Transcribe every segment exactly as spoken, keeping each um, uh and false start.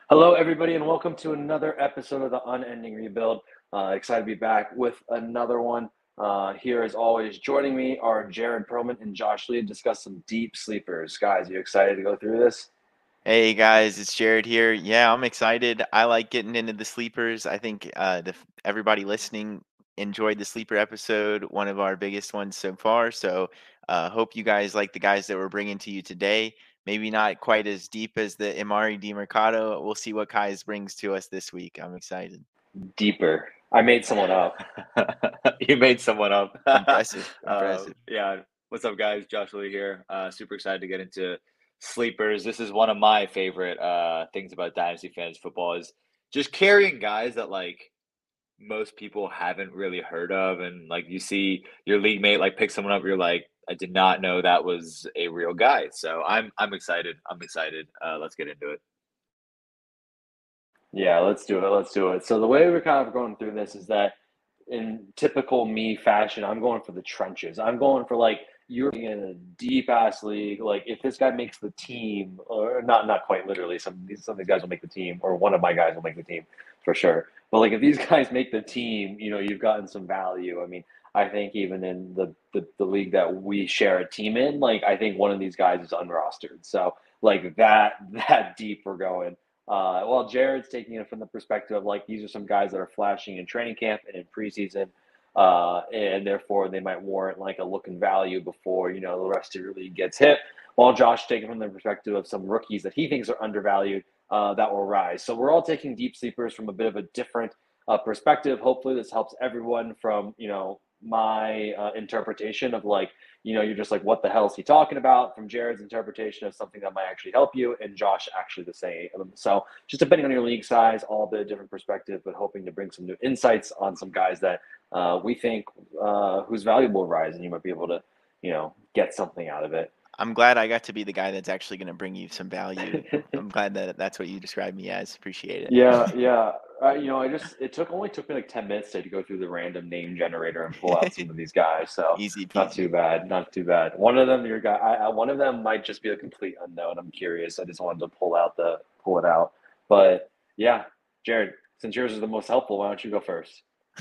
Hello, everybody, and welcome to another episode of the Unending Rebuild. Uh, excited to be back with another one. Uh, here, as always, joining me are Jared Perlman and Josh Lee to discuss some deep sleepers. Guys, you excited to go through this? Hey guys, it's Jared here. Yeah, I'm excited. I like getting into the sleepers. I think uh, the everybody listening enjoyed the sleeper episode, one of our biggest ones so far. So, uh, hope you guys like the guys that we're bringing to you today. Maybe not quite as deep as the Imari Mercado. We'll see what Kais brings to us this week. I'm excited. Deeper. I made someone up. You made someone up. Impressive, uh, impressive. yeah. What's up, guys? Josh Lee here. Uh, super excited to get into sleepers. This is one of my favorite uh, things about Dynasty Fantasy Football is just carrying guys that like most people haven't really heard of, and like you see your league mate like pick someone up, you're like, I did not know that was a real guy. So I'm I'm excited. I'm excited. Uh, let's get into it. Yeah, let's do it. Let's do it. So, the way we're kind of going through this is that in typical me fashion, I'm going for the trenches. I'm going for like you're in a deep ass league. Like if this guy makes the team, or not, not quite literally. Some of these some of these guys will make the team, or one of my guys will make the team for sure. But like if these guys make the team, you know, you've gotten some value. I mean, I think even in the the, the league that we share a team in, like I think one of these guys is unrostered. So like that that deep we're going. Uh, well, Jared's taking it from the perspective of like these are some guys that are flashing in training camp and in preseason, uh, and therefore they might warrant like a look and value before you know the rest of your league gets hit. While Josh taking from the perspective of some rookies that he thinks are undervalued uh, that will rise. So we're all taking deep sleepers from a bit of a different uh, perspective. Hopefully, this helps everyone from you know my uh, interpretation of like you know, you're just like, what the hell is he talking about? From Jared's interpretation of something that might actually help you, and Josh actually the same. So just depending on your league size, all the different perspective, but hoping to bring some new insights on some guys that uh, we think uh, whose valuable rise, and you might be able to, you know, get something out of it. I'm glad I got to be the guy that's actually going to bring you some value. I'm glad that that's what you described me as. Appreciate Yeah, it. yeah. Uh, you know, I just it took only took me like ten minutes to, to go through the random name generator and pull out some of these guys. So Easy not peasy. too bad, not too bad. One of them, your guy, I, I, one of them might just be a complete unknown. I'm curious. I just wanted to pull out the pull it out. But yeah, Jared, since yours is the most helpful, why don't you go first?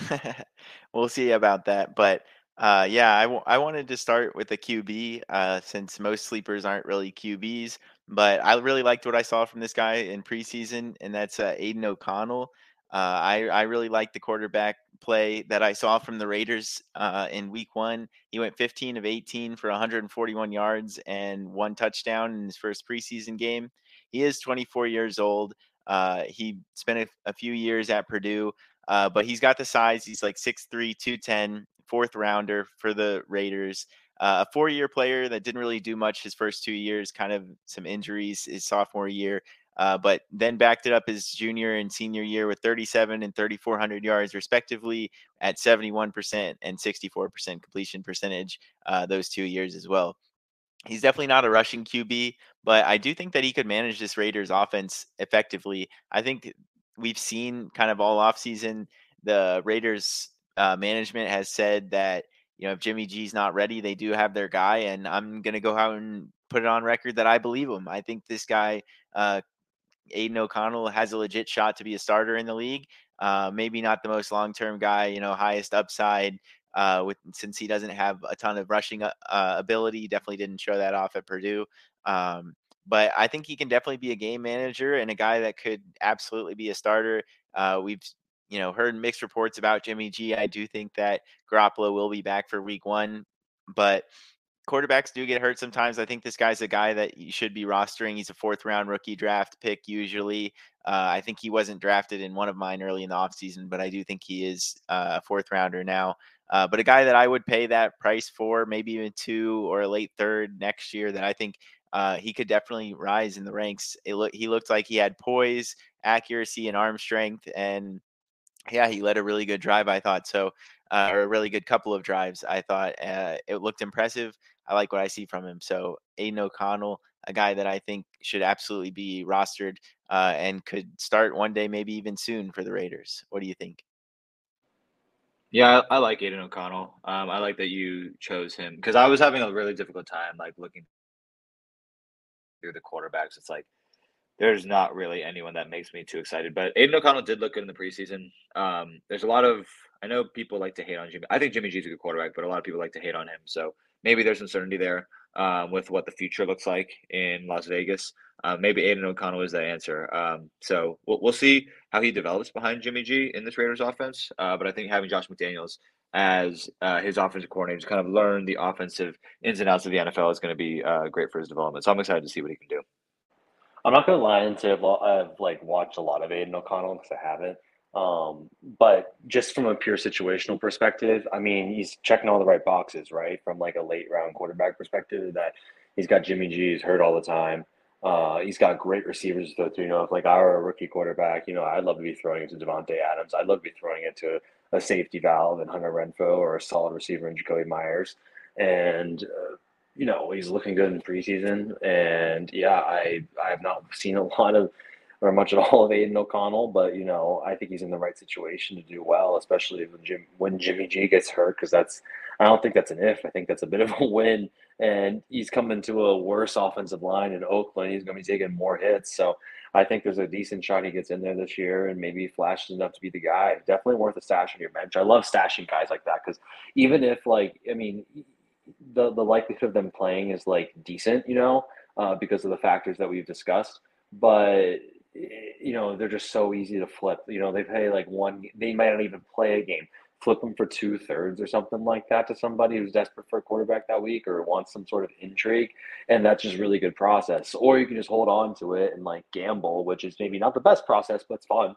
We'll see about that. But uh, yeah, I, w- I wanted to start with a Q B uh, since most sleepers aren't really Q Bs. But I really liked what I saw from this guy in preseason, and that's uh, Aiden O'Connell. Uh, I, I really liked the quarterback play that I saw from the Raiders uh, in week one. He went fifteen of eighteen for one hundred forty-one yards and one touchdown in his first preseason game. He is twenty-four years old. Uh, he spent a, a few years at Purdue. Uh, but he's got the size. He's like six three, two ten, fourth rounder for the Raiders. Uh, a four year player that didn't really do much his first two years, kind of some injuries his sophomore year, uh, but then backed it up his junior and senior year with thirty-seven and thirty-four hundred yards, respectively, at seventy-one percent and sixty-four percent completion percentage uh, those two years as well. He's definitely not a rushing Q B, but I do think that he could manage this Raiders offense effectively. I think we've seen kind of all offseason the Raiders uh, management has said that you know if Jimmy G's not ready, they do have their guy, and I'm gonna go out and put it on record that I believe him. I think this guy, uh, Aiden O'Connell, has a legit shot to be a starter in the league. Uh, maybe not the most long term guy, you know, highest upside. Uh, with since he doesn't have a ton of rushing uh, ability, he definitely didn't show that off at Purdue. Um, but I think he can definitely be a game manager and a guy that could absolutely be a starter. Uh, we've you know heard mixed reports about Jimmy G. I do think that Garoppolo will be back for Week One, but quarterbacks do get hurt sometimes. I think this guy's a guy that you should be rostering. He's a fourth round rookie draft pick usually. Uh, I think he wasn't drafted in one of mine early in the offseason, but I do think he is uh, a fourth rounder now. Uh, but a guy that I would pay that price for, maybe even two or a late third next year, that I think uh, he could definitely rise in the ranks. It look, he looked like he had poise, accuracy, and arm strength, and yeah, he led a really good drive, I thought so, uh, or a really good couple of drives. I thought uh, it looked impressive. I like what I see from him. So Aiden O'Connell, a guy that I think should absolutely be rostered uh, and could start one day, maybe even soon for the Raiders. What do you think? Yeah, I, I like Aiden O'Connell. Um, I like that you chose him because I was having a really difficult time like looking through the quarterbacks. It's like there's not really anyone that makes me too excited. But Aiden O'Connell did look good in the preseason. Um, there's a lot of I know people like to hate on Jimmy. I think Jimmy G's a good quarterback, but a lot of people like to hate on him. So maybe there's uncertainty there um, with what the future looks like in Las Vegas. Uh, maybe Aiden O'Connell is that answer. Um, so we'll, we'll see how he develops behind Jimmy G in this Raiders offense. Uh, but I think having Josh McDaniels as uh, his offensive coordinator to kind of learn the offensive ins and outs of the N F L is going to be uh, great for his development. So I'm excited to see what he can do. I'm not gonna lie and say I've, lo- I've like watched a lot of Aiden O'Connell because I haven't. Um, but just from a pure situational perspective, I mean, he's checking all the right boxes, right? From like a late round quarterback perspective, that he's got Jimmy G, he's hurt all the time. Uh, he's got great receivers to throw to. You know, if like I were a rookie quarterback, you know, I'd love to be throwing it to Devontae Adams. I'd love to be throwing it to a safety valve and Hunter Renfro or a solid receiver in Jacoby Myers. And uh, you know, he's looking good in preseason. And yeah, I I have not seen a lot of or much at all of Aiden O'Connell, but you know, I think he's in the right situation to do well, especially when Jim when Jimmy G gets hurt, because that's I don't think that's an if. I think that's a bit of a win. And he's coming to a worse offensive line in Oakland. He's going to be taking more hits. So I think there's a decent shot he gets in there this year and maybe flashes enough to be the guy. Definitely worth a stash on your bench. I love stashing guys like that because even if, like, I mean, the the likelihood of them playing is like decent, you know, uh, because of the factors that we've discussed. But you know, they're just so easy to flip. You know, they play like one. They might not even play a game. Flip them for two thirds or something like that to somebody who's desperate for a quarterback that week or wants some sort of intrigue, and that's just really good process. Or you can just hold on to it and like gamble, which is maybe not the best process, but it's fun.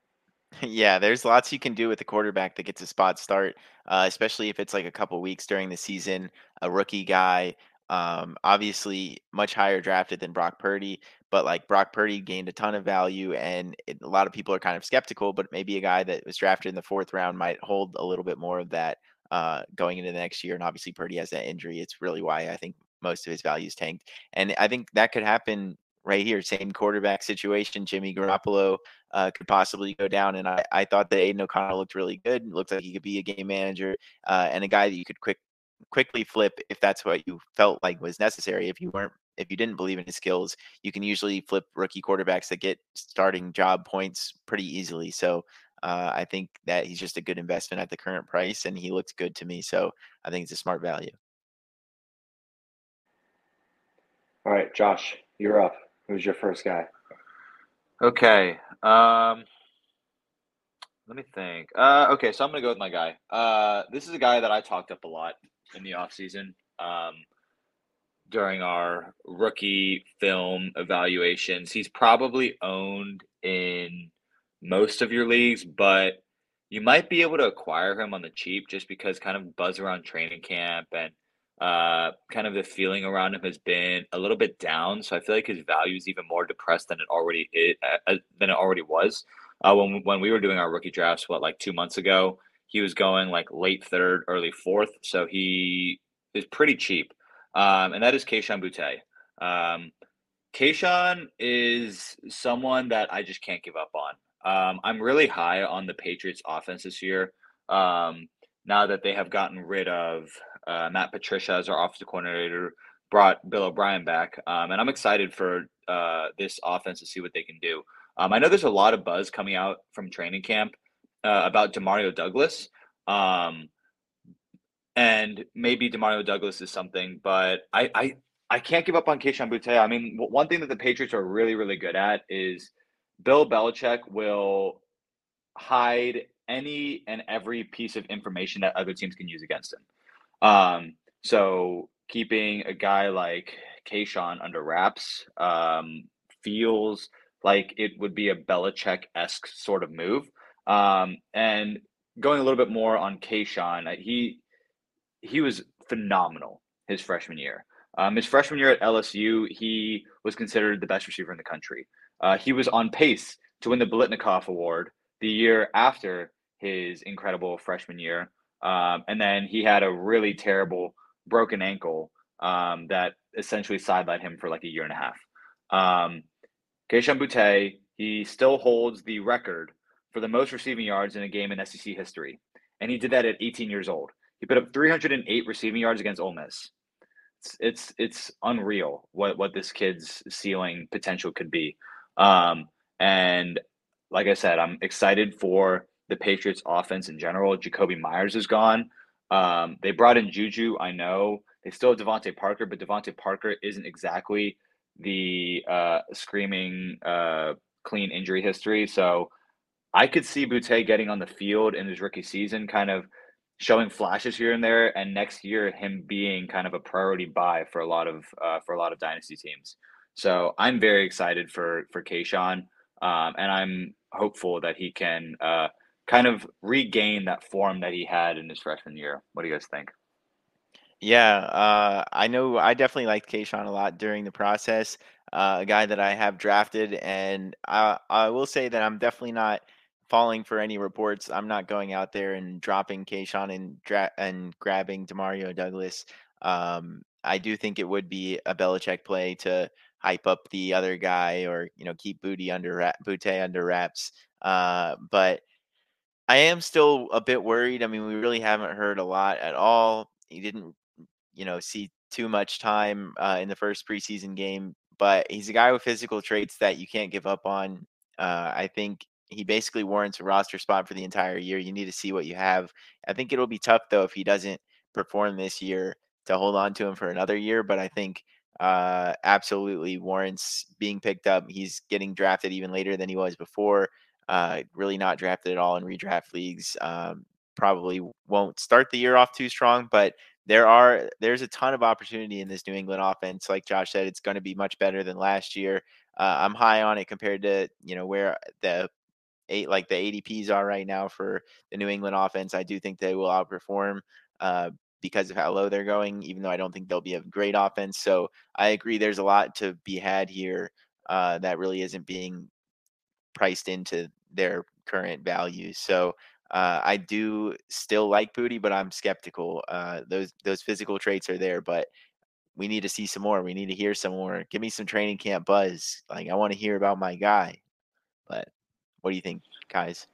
Yeah, there's lots you can do with a quarterback that gets a spot start, uh, especially if it's like a couple weeks during the season, a rookie guy. Um, obviously, much higher drafted than Brock Purdy, but like Brock Purdy gained a ton of value, and it, a lot of people are kind of skeptical. But maybe a guy that was drafted in the fourth round might hold a little bit more of that uh, going into the next year. And obviously, Purdy has that injury. It's really why I think most of his values tanked, and I think that could happen right here. Same quarterback situation. Jimmy Garoppolo uh, could possibly go down. And I, I thought that Aiden O'Connell looked really good. Looked like he could be a game manager uh, and a guy that you could quick quickly flip if that's what you felt like was necessary. If you weren't, if you didn't believe in his skills, you can usually flip rookie quarterbacks that get starting job points pretty easily. So uh, I think that he's just a good investment at the current price, and he looks good to me. So I think it's a smart value. All right, Josh, you're up. Who's your first guy? Okay. Um, let me think. Uh, okay, so I'm gonna go with my guy. Uh, this is a guy that I talked up a lot in the offseason. Um, during our rookie film evaluations. He's probably owned in most of your leagues, but you might be able to acquire him on the cheap just because kind of buzz around training camp and uh, kind of the feeling around him has been a little bit down. So I feel like his value is even more depressed than it already is, uh, than it already was. Uh, when when we were doing our rookie drafts, what like two months ago, he was going like late third, early fourth, so he is pretty cheap, um, and that is Kayshon Boutte. Um, Kayshawn is someone that I just can't give up on. Um, I'm really high on the Patriots offense this year. Um, now that they have gotten rid of uh, Matt Patricia as our offensive coordinator, brought Bill O'Brien back, um, and I'm excited for uh, this offense to see what they can do. Um, I know there's a lot of buzz coming out from training camp uh, about Demario Douglas. Um, and maybe Demario Douglas is something, but I I, I can't give up on Kayshon Boutte. I mean, one thing that the Patriots are really really good at is Bill Belichick will hide any and every piece of information that other teams can use against him. Um, so keeping a guy like Kayshon under wraps um, feels like it would be a Belichick esque sort of move. Um, and going a little bit more on Kayshon, he he was phenomenal his freshman year. Um, his freshman year at L S U, he was considered the best receiver in the country. Uh, he was on pace to win the Blitnikoff Award the year after his incredible freshman year. Um, and then he had a really terrible broken ankle um, that essentially sidelined him for like a year and a half. Um, Kayshon Boutte, he still holds the record for the most receiving yards in a game in S E C history. And he did that at eighteen years old. He put up three hundred eight receiving yards against Ole Miss. It's it's, it's unreal what, what this kid's ceiling potential could be. Um, and like I said, I'm excited for the Patriots offense in general. Jacoby Myers is gone. Um, they brought in Juju. I know they still have Devontae Parker, but Devontae Parker isn't exactly the uh, screaming uh, clean injury history. So I could see Boutte getting on the field in his rookie season, kind of showing flashes here and there, and next year him being kind of a priority buy for a lot of uh, for a lot of dynasty teams. So I'm very excited for for Kayshawn, um, and I'm hopeful that he can uh, kind of regain that form that he had in his freshman year. What do you guys think? Yeah, uh, I know I definitely liked Kayshawn a lot during the process. Uh, a guy that I have drafted, and I I will say that I'm definitely not falling for any reports. I'm not going out there and dropping Kayshawn and dra- and grabbing Demario Douglas. Um, I do think it would be a Belichick play to hype up the other guy, or you know keep Booty under wrap, Boutte under wraps. Uh, but I am still a bit worried. I mean, we really haven't heard a lot at all. He didn't you know, see too much time uh, in the first preseason game, but he's a guy with physical traits that you can't give up on. Uh, I think he basically warrants a roster spot for the entire year. You need to see what you have. I think it'll be tough though if he doesn't perform this year to hold on to him for another year, but I think uh, absolutely warrants being picked up. He's getting drafted even later than he was before. Uh, really not drafted at all in redraft leagues. Um, probably won't start the year off too strong, but there are there's a ton of opportunity in this New England offense. Like Josh said, it's going to be much better than last year. Uh, I'm high on it compared to you know where the eight like the A D Ps are right now for the New England offense. I do think they will outperform uh, because of how low they're going, even though I don't think they'll be a great offense. So I agree. There's a lot to be had here uh, that really isn't being priced into their current values. So uh, I do still like Booty, but I'm skeptical. Uh, those those physical traits are there, but we need to see some more. We need to hear some more. Give me some training camp buzz. Like I want to hear about my guy. But what do you think, guys?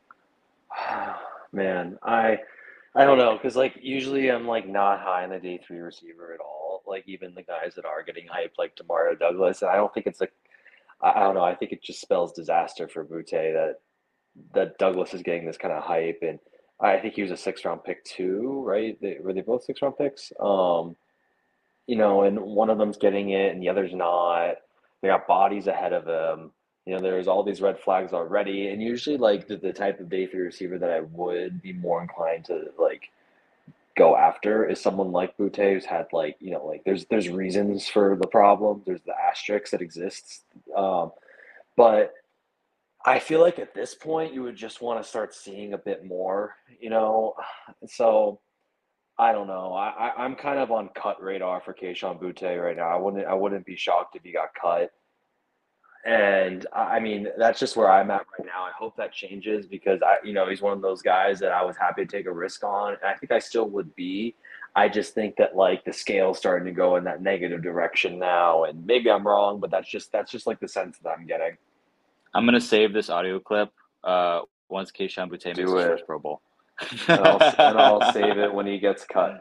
Man, I I don't know because like usually I'm like not high on the day three receiver at all. Like even the guys that are getting hyped, like Demario Douglas, and I don't think it's like I, I don't know. I think it just spells disaster for Butte that that Douglas is getting this kind of hype, and I think he was a six round pick too, right? They, were they both six round picks? Um, you know, and one of them's getting it and the other's not. They got bodies ahead of him. You know, there's all these red flags already, and usually like the, the type of day three receiver that I would be more inclined to like go after is someone like Butte who's had like you know like there's there's reasons for the problem. There's the asterisk that exists, um, but I feel like at this point you would just want to start seeing a bit more, you know. So I don't know. I, I I'm kind of on cut radar for Keishon Butte right now. I wouldn't I wouldn't be shocked if he got cut. And I I mean that's just where I'm at right now. I hope that changes because I you know he's one of those guys that I was happy to take a risk on, and I think I still would be. I just think that like the scale's starting to go in that negative direction now, and maybe I'm wrong, but that's just that's just like the sense that I'm getting. I'm gonna save this audio clip uh, once Keishawn Boutte makes Do his it. first Pro Bowl. And I'll and I'll save it when he gets cut.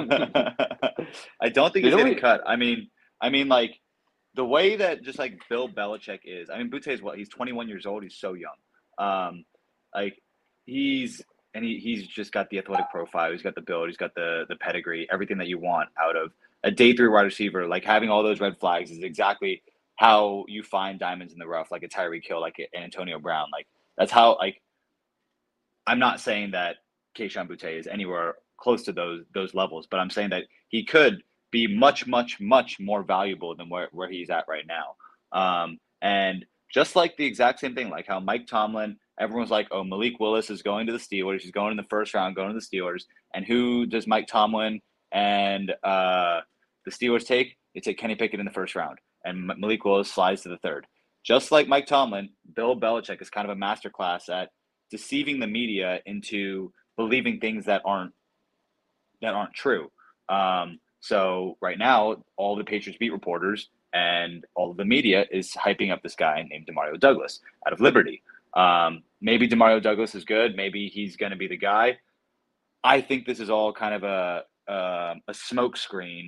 I don't think he's Didn't getting we? cut. I mean, I mean, like the way that just like Bill Belichick is. I mean, Boutte is what? He's twenty-one years old. He's so young. Um, like he's and he, he's just got the athletic profile. He's got the build. He's got the the pedigree. Everything that you want out of a day three wide receiver. Like having all those red flags is exactly how you find diamonds in the rough, like a Tyreek Hill, like an Antonio Brown. Like that's how. Like I'm not saying that Keishon Boutte is anywhere close to those those levels, but I'm saying that he could be much, much, much more valuable than where, where he's at right now. Um, and just like the exact same thing, like how Mike Tomlin, everyone's like, oh, Malik Willis is going to the Steelers. He's going in the first round, going to the Steelers. And who does Mike Tomlin and uh, the Steelers take? They take Kenny Pickett in the first round, and Malik Willis slides to the third. Just like Mike Tomlin, Bill Belichick is kind of a masterclass at deceiving the media into believing things that aren't that aren't true. Um, so right now, all the Patriots beat reporters and all of the media is hyping up this guy named Demario Douglas out of Liberty. Um, maybe Demario Douglas is good. Maybe he's going to be the guy. I think this is all kind of a a, a smoke screen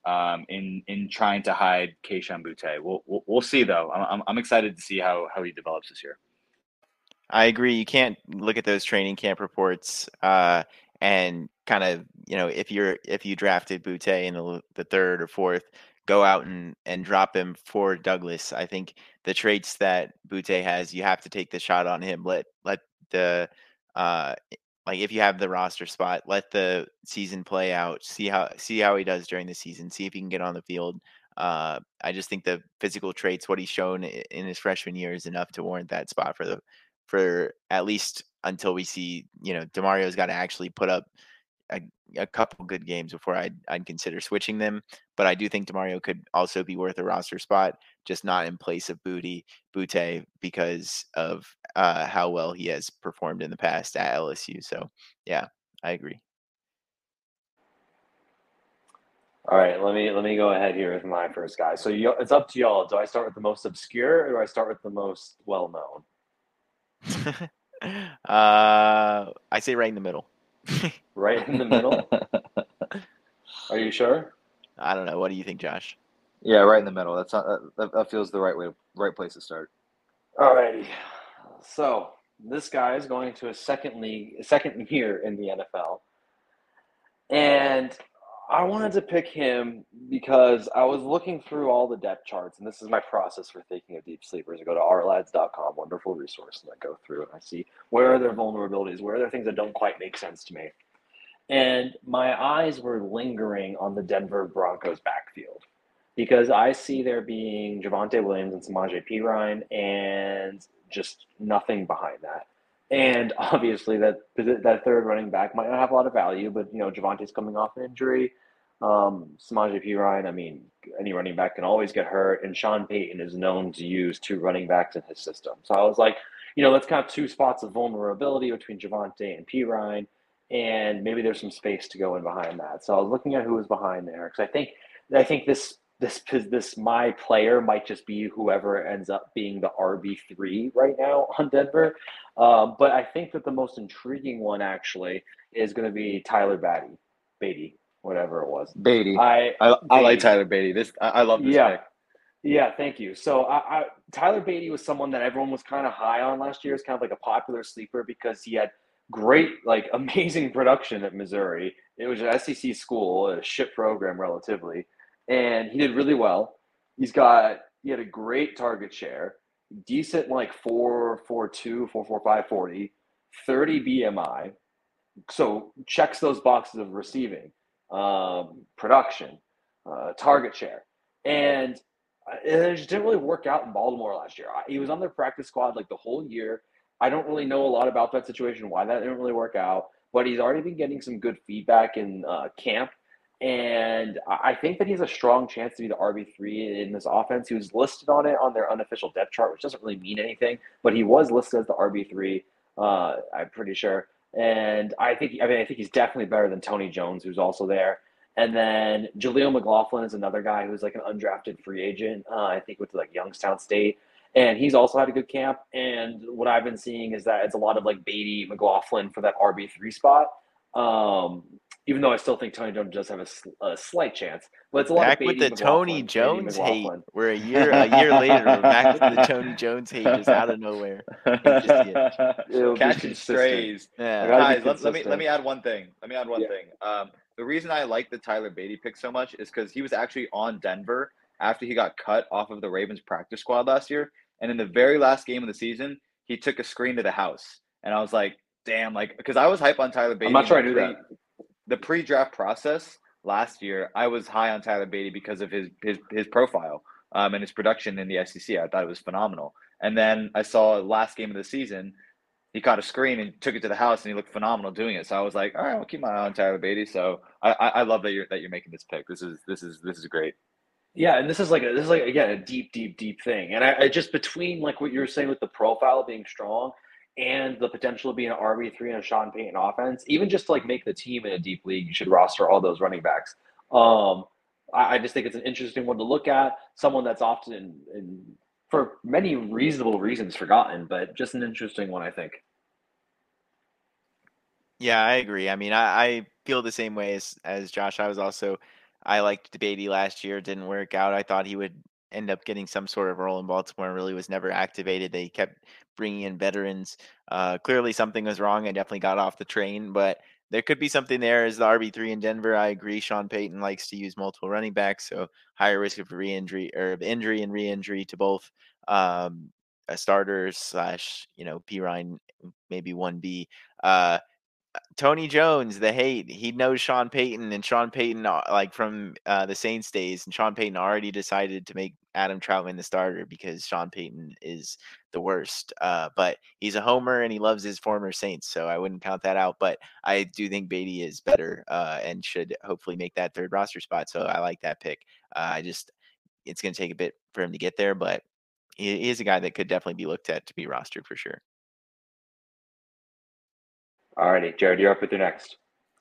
um, in in trying to hide Keishawn Butte. We'll, we'll we'll see though. I'm I'm excited to see how how he develops this year. I agree. You can't look at those training camp reports uh, and kind of, you know, if you're if you drafted Butte in the, the third or fourth, go out and and drop him for Douglas. I think the traits that Butte has, you have to take the shot on him. Let let the uh, like if you have the roster spot, let the season play out. See how see how he does during the season. See if he can get on the field. Uh, I just think the physical traits, what he's shown i- in his freshman year, is enough to warrant that spot for the for at least until we see, you know, Demario's got to actually put up a, a couple good games before I'd, I'd consider switching them. But I do think Demario could also be worth a roster spot, just not in place of Booty Butte because of uh, how well he has performed in the past at L S U. So yeah, I agree. All right, let me let me go ahead here with my first guy. So you, it's up to y'all. Do I start with the most obscure or do I start with the most well known? uh, I say right in the middle. Right in the middle. Are you sure? I don't know. What do you think, Josh? Yeah, right in the middle. That's not, that, that feels the right way, right place to start. All righty. So this guy is going to a second league, second year in the N F L, and I wanted to pick him because I was looking through all the depth charts, and this is my process for thinking of deep sleepers. I go to r lads dot com, wonderful resource, and I go through and I see where are their vulnerabilities, where are there things that don't quite make sense to me. And my eyes were lingering on the Denver Broncos backfield because I see there being Javonte Williams and Samaje Perine and just nothing behind that. And obviously, that that third running back might not have a lot of value, but you know Javonte's coming off an injury. Um, Samaje Perine, I mean, any running back can always get hurt, and Sean Payton is known to use two running backs in his system. So I was like, you know, that's kind of two spots of vulnerability between Javonte and Perine, and maybe there's some space to go in behind that. So I was looking at who was behind there because I think I think this this this my player might just be whoever ends up being the R B three right now on Denver. Um, but I think that the most intriguing one actually is going to be Tyler Batty, Beatty, whatever it was. Beatty. I I, I like Beatty. Tyler Beatty. This I, I love this Yeah. pick. Yeah, thank you. So I, I, Tyler Beatty was someone that everyone was kind of high on last year. It's kind of like a popular sleeper because he had great, like amazing production at Missouri. It was an S E C school, a shit program relatively, and he did really well. He's got he had a great target share, decent like four four two, four four five forty, thirty B M I. So checks those boxes of receiving, um, production, uh, target share, and uh, it just didn't really work out in Baltimore last year. He was on their practice squad like the whole year. I don't really know a lot about that situation, why that didn't really work out, but he's already been getting some good feedback in uh, camp. And I think that he has a strong chance to be the R B three in this offense. He was listed on it on their unofficial depth chart, which doesn't really mean anything, but he was listed as the R B three, uh, I'm pretty sure. And I think, I mean, I think he's definitely better than Tony Jones, who's also there. And then Jaleel McLaughlin is another guy who's like an undrafted free agent. Uh, I think went to like Youngstown State, and he's also had a good camp. And what I've been seeing is that it's a lot of like Beatty, McLaughlin for that R B three spot. Um, even though I still think Tony Jones does have a, a slight chance, but it's a lot Back of with Beatty, the Tony McLaughlin, Beatty, Jones hate. McLaughlin. We're a year a year later. We're back to the Tony Jones hate just out of nowhere. Hate to see it. It'll be Catching consistent. strays. I Yeah. gotta be Guys, let, let me let consistent. me add one thing. Let me add one Yeah. thing. Um, the reason I like the Tyler Beatty pick so much is because he was actually on Denver after he got cut off of the Ravens practice squad last year, and in the very last game of the season, he took a screen to the house, and I was like, damn, like because I was hype on Tyler Beatty. I'm not in sure I the knew pre- that. The pre-draft process last year, I was high on Tyler Beatty because of his his his profile um, and his production in the S E C. I thought it was phenomenal. And then I saw last game of the season, he caught a screen and took it to the house, and he looked phenomenal doing it. So I was like, all right, I'll keep my eye on Tyler Beatty. So I, I, I love that you're that you're making this pick. This is this is this is great. Yeah, and this is like a, this is like again a deep, deep, deep thing. And I, I just between like what you're saying with the profile being strong and the potential of being an R B three in a Sean Payton offense, even just to like make the team in a deep league, you should roster all those running backs. Um, I, I just think it's an interesting one to look at. Someone that's often in, in for many reasonable reasons forgotten, but just an interesting one, I think. Yeah, I agree. I mean, I, I feel the same way as as Josh. I was also I liked Beatty last year. It didn't work out. I thought he would end up getting some sort of role in Baltimore and really was never activated. They kept bringing in veterans. Uh, clearly something was wrong. I definitely got off the train, but there could be something there as the R B three in Denver. I agree. Sean Payton likes to use multiple running backs, so higher risk of re-injury or of injury and re-injury to both um, a starter slash, you know, P. Ryan, maybe one B. Uh, Tony Jones, the hate, he knows Sean Payton, and Sean Payton, uh, like from uh, the Saints days, and Sean Payton already decided to make Adam Troutman the starter because Sean Payton is the worst. Uh, but he's a homer and he loves his former Saints, so I wouldn't count that out. But I do think Beatty is better uh, and should hopefully make that third roster spot. So I like that pick. Uh, I just, it's going to take a bit for him to get there, but he, he is a guy that could definitely be looked at to be rostered for sure. Alrighty, Jared, you're up with your next.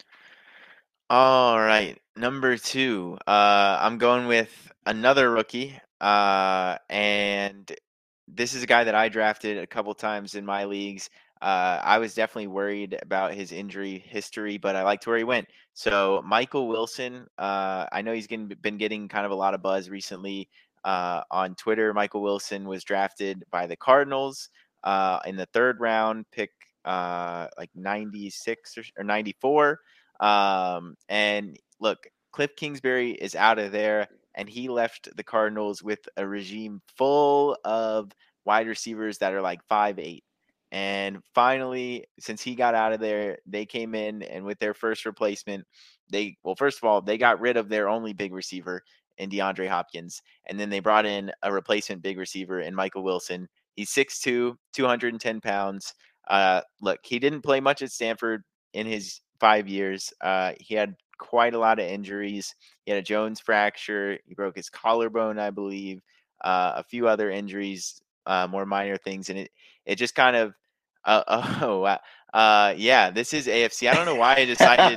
All right, number two. Uh, I'm going with another rookie, uh, and this is a guy that I drafted a couple times in my leagues. Uh, I was definitely worried about his injury history, but I liked where he went. So Michael Wilson, uh, I know he's getting, been getting kind of a lot of buzz recently uh, on Twitter. Michael Wilson was drafted by the Cardinals uh, in the third round, pick uh, like ninety-six or, or ninety-four. Um, and look, Cliff Kingsbury is out of there, and he left the Cardinals with a regime full of wide receivers that are like five eight. And finally, since he got out of there, they came in and with their first replacement, they well, first of all, they got rid of their only big receiver in DeAndre Hopkins, and then they brought in a replacement big receiver in Michael Wilson. He's six two, two hundred ten pounds. Uh, look, he didn't play much at Stanford in his five years. Uh, he had quite a lot of injuries. He had a Jones fracture. He broke his collarbone, I believe. Uh, a few other injuries, uh, more minor things, and it it just kind of uh, oh wow. Uh, yeah, this is A F C. I don't know why I decided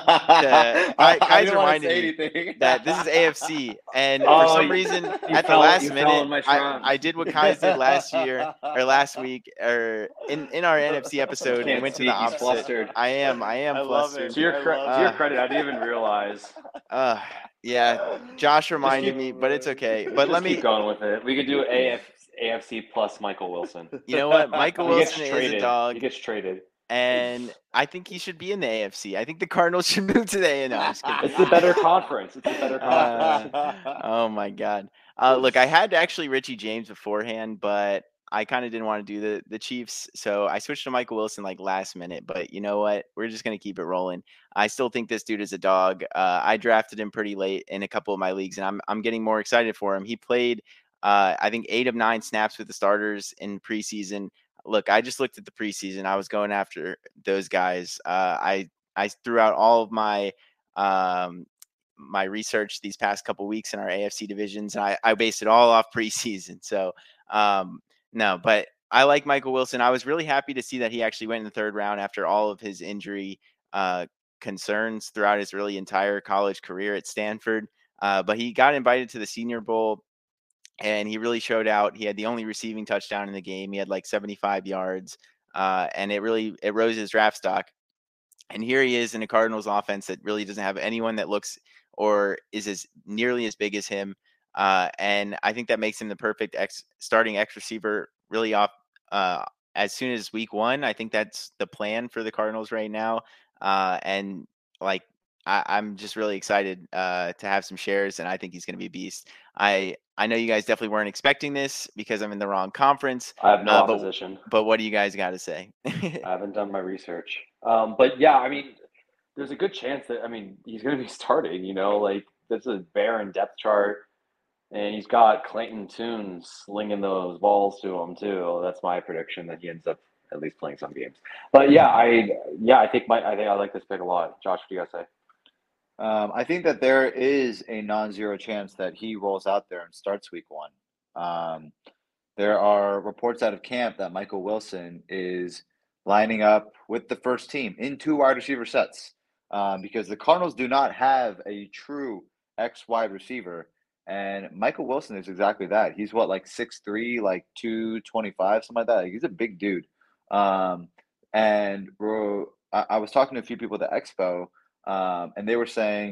to. Guy, guys reminded me that this is A F C, and for Oh, some you- reason, you at the fell- last you fell in minute, my I, trap. I did what Kai's did last year or last week or in, in our N F C episode and Can't went to speak, the he's opposite. flustered. I am. I am I love flustered. it. To your, I cre- love to your it. credit, I didn't even realize. Uh, yeah, Josh reminded keep- me, but it's okay. But Just let keep me. going with it. We could do A F, A F C plus Michael Wilson. You know what? Michael He gets Wilson is traded. a dog. He gets traded. And I think he should be in the A F C. I think the Cardinals should move to the A N L. It's the better conference. It's the better conference. Uh, oh my God. Uh, look, I had actually Richie James beforehand, but I kind of didn't want to do the the Chiefs, so I switched to Michael Wilson like last minute. But you know what? We're just gonna keep it rolling. I still think this dude is a dog. Uh, I drafted him pretty late in a couple of my leagues, and I'm I'm getting more excited for him. He played, uh, I think, eight of nine snaps with the starters in preseason. Look, I just looked at the preseason. I was going after those guys. Uh, I I threw out all of my um, my research these past couple weeks in our A F C divisions, and I, I based it all off preseason. So um, no, but I like Michael Wilson. I was really happy to see that he actually went in the third round after all of his injury uh, concerns throughout his really entire college career at Stanford. Uh, but he got invited to the Senior Bowl and he really showed out. He had the only receiving touchdown in the game. He had like seventy-five yards, uh, and it really it rose his draft stock. And here he is in a Cardinals offense that really doesn't have anyone that looks or is as nearly as big as him. Uh, and I think that makes him the perfect X starting X receiver really off uh, as soon as week one. I think that's the plan for the Cardinals right now. Uh, and like I, I'm just really excited uh, to have some shares, and I think he's going to be a beast. I I know you guys definitely weren't expecting this because I'm in the wrong conference. I have no uh, but, opposition. but what do you guys got to say? I haven't done my research. Um, but yeah, I mean, there's a good chance that I mean he's going to be starting. You know, like this is a barren depth chart, and he's got Clayton Tune slinging those balls to him too. That's my prediction that he ends up at least playing some games. But yeah, I yeah I think my I think I like this pick a lot. Josh, what do you guys say? Um, I think that there is a non-zero chance that he rolls out there and starts week one. Um, there are reports out of camp that Michael Wilson is lining up with the first team in two wide receiver sets um, because the Cardinals do not have a true X wide receiver. And Michael Wilson is exactly that. He's what, like six three, like two twenty-five, something like that. Like, he's a big dude. Um, and bro, I, I was talking to a few people at the Expo, um, and they were saying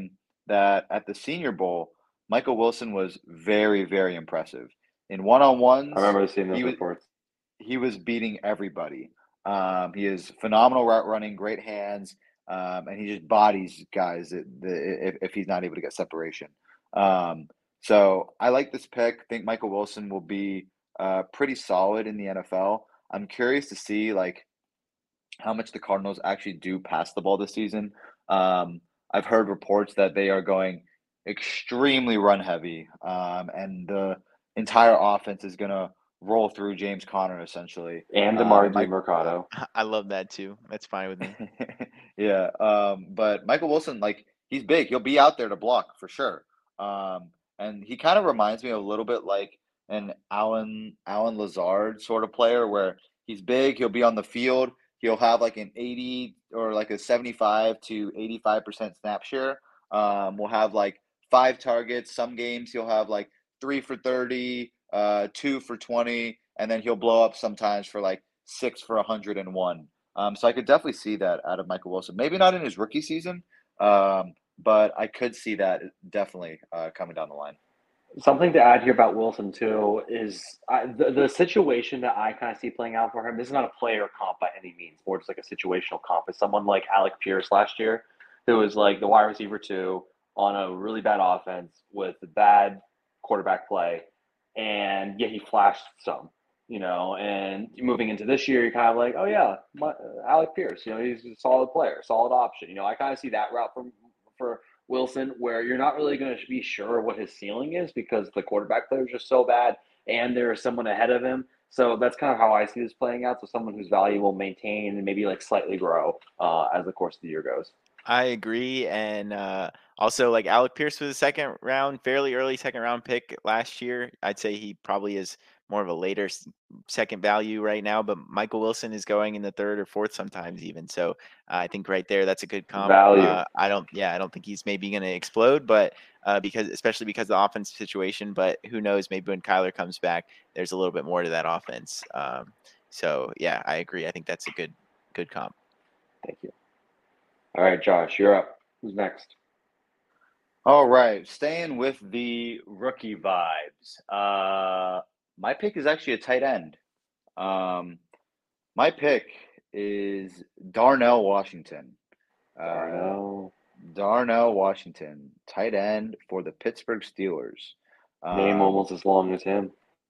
that at the Senior Bowl, Michael Wilson was very, very impressive. In one-on-ones, I remember seeing those he was reports. he was beating everybody. Um, he is phenomenal route running, great hands, um, and he just bodies guys that, the, if, if he's not able to get separation. Um, so I like this pick. I think Michael Wilson will be uh, pretty solid in the N F L. I'm curious to see like how much the Cardinals actually do pass the ball this season. Um, I've heard reports that they are going extremely run heavy, um, and the entire offense is going to roll through James Conner essentially. And Um, DeMar and Mike, Mercado. I love that too. That's fine with me. yeah. Um, but Michael Wilson, like he's big. He'll be out there to block for sure. Um, and he kind of reminds me a little bit like an Alan Alan Lazard sort of player where he's big. He'll be on the field. He'll have like an eighty or like a seventy-five to eighty-five percent snap share. Um, we'll have like five targets. Some games he'll have like three for thirty, uh, two for twenty, and then he'll blow up sometimes for like six for one hundred one. Um, so I could definitely see that out of Michael Wilson. Maybe not in his rookie season, um, but I could see that definitely uh, coming down the line. Something to add here about Wilson too is I, the the situation that I kind of see playing out for him. This is not a player comp by any means, more just like a situational comp. It's someone like Alec Pierce last year, who was like the wide receiver two on a really bad offense with bad quarterback play, and yet he flashed some, you know. And moving into this year, you're kind of like, oh yeah, my, uh, Alec Pierce, you know, he's a solid player, solid option. You know, I kind of see that route from for Wilson, where you're not really going to be sure what his ceiling is because the quarterback play is just so bad and there is someone ahead of him. So that's kind of how I see this playing out. So someone whose value will maintain and maybe like slightly grow uh, as the course of the year goes. I agree, and uh, also like Alec Pierce was a second round, fairly early second round pick last year. I'd say he probably is more of a later s- second value right now, but Michael Wilson is going in the third or fourth sometimes even. So uh, I think right there that's a good comp. Value. Uh, I don't, yeah, I don't think he's maybe going to explode, but uh, because especially because of the offense situation. But who knows? Maybe when Kyler comes back, there's a little bit more to that offense. Um, so yeah, I agree. I think that's a good good comp. Thank you. All right, Josh, you're up. Who's next? All right, staying with the rookie vibes. Uh, my pick is actually a tight end. Um, my pick is Darnell Washington. Uh, Darnell. Darnell Washington, tight end for the Pittsburgh Steelers. Name Um, almost as long as him.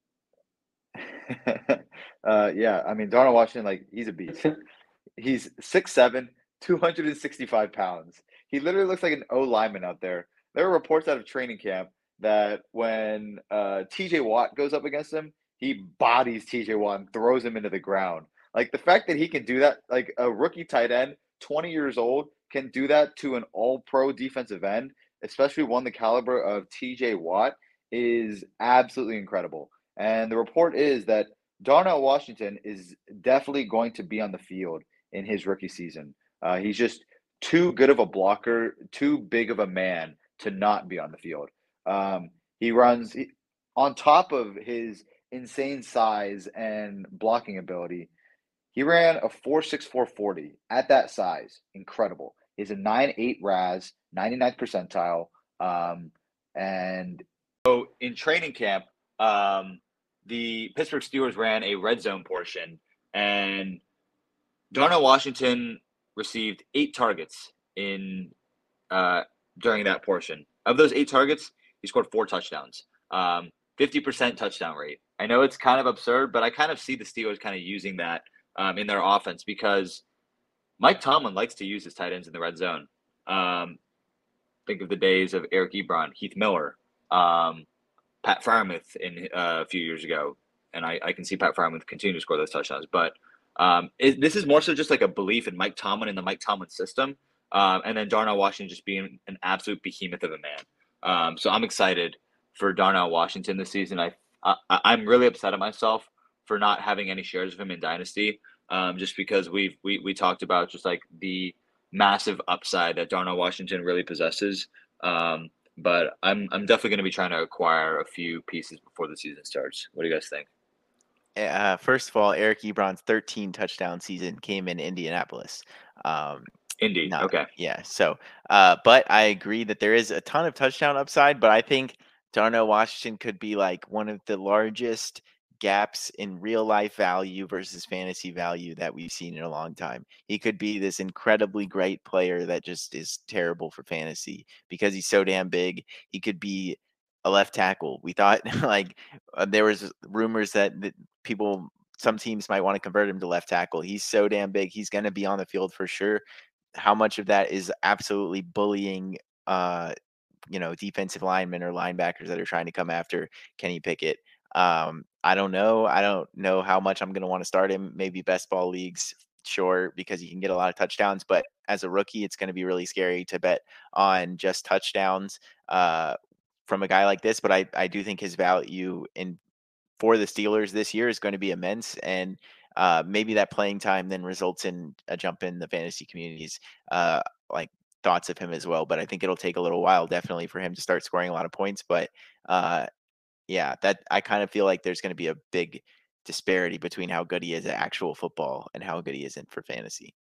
uh, yeah, I mean Darnell Washington, like he's a beast. He's six seven, two hundred sixty-five pounds. He literally looks like an O lineman out there. There are reports out of training camp that when uh, T J Watt goes up against him, he bodies T J Watt and throws him into the ground. Like the fact that he can do that, like a rookie tight end, twenty years old, can do that to an all-pro defensive end, especially one the caliber of T J Watt, is absolutely incredible. And the report is that Darnell Washington is definitely going to be on the field in his rookie season. Uh, he's just too good of a blocker, too big of a man to not be on the field. Um, he runs he, on top of his insane size and blocking ability. He ran a four six four forty at that size. Incredible. He's a nine eight R A S, ninety-ninth percentile. Um, and so in training camp, um, the Pittsburgh Steelers ran a red zone portion, and Darnell Washington received eight targets in uh, during that portion. Of those eight targets, he scored four touchdowns, um, fifty percent touchdown rate. I know it's kind of absurd, but I kind of see the Steelers kind of using that um, in their offense because Mike Tomlin likes to use his tight ends in the red zone. Um, think of the days of Eric Ebron, Heath Miller, um, Pat Freiermuth in uh, a few years ago, and I, I can see Pat Freiermuth continue to score those touchdowns. But um, it, this is more so just like a belief in Mike Tomlin and the Mike Tomlin system, um, and then Darnell Washington just being an absolute behemoth of a man. Um, so I'm excited for Darnell Washington this season. I, I I'm really upset at myself for not having any shares of him in Dynasty, um, just because we've we we talked about just like the massive upside that Darnell Washington really possesses. Um, but I'm I'm definitely going to be trying to acquire a few pieces before the season starts. What do you guys think? Uh, first of all, Eric Ebron's thirteen touchdown season came in Indianapolis. Um, Indy. Not Okay. yeah. So, uh, but I agree that there is a ton of touchdown upside, but I think Darnell Washington could be like one of the largest gaps in real life value versus fantasy value that we've seen in a long time. He could be this incredibly great player that just is terrible for fantasy because he's so damn big. He could be a left tackle. We thought like uh, there was rumors that, that people some teams might want to convert him to left tackle. He's so damn big. He's going to be on the field for sure. How much of that is absolutely bullying, uh, you know, defensive linemen or linebackers that are trying to come after Kenny Pickett? Um, I don't know. I don't know how much I'm going to want to start him. Maybe best ball leagues, sure, because you can get a lot of touchdowns. But as a rookie, it's going to be really scary to bet on just touchdowns uh, from a guy like this. But I, I do think his value in for the Steelers this year is going to be immense, and uh, maybe that playing time then results in a jump in the fantasy community's uh, like thoughts of him as well. But I think it'll take a little while, definitely, for him to start scoring a lot of points. But uh, yeah, that I kind of feel like there's going to be a big disparity between how good he is at actual football and how good he isn't for fantasy.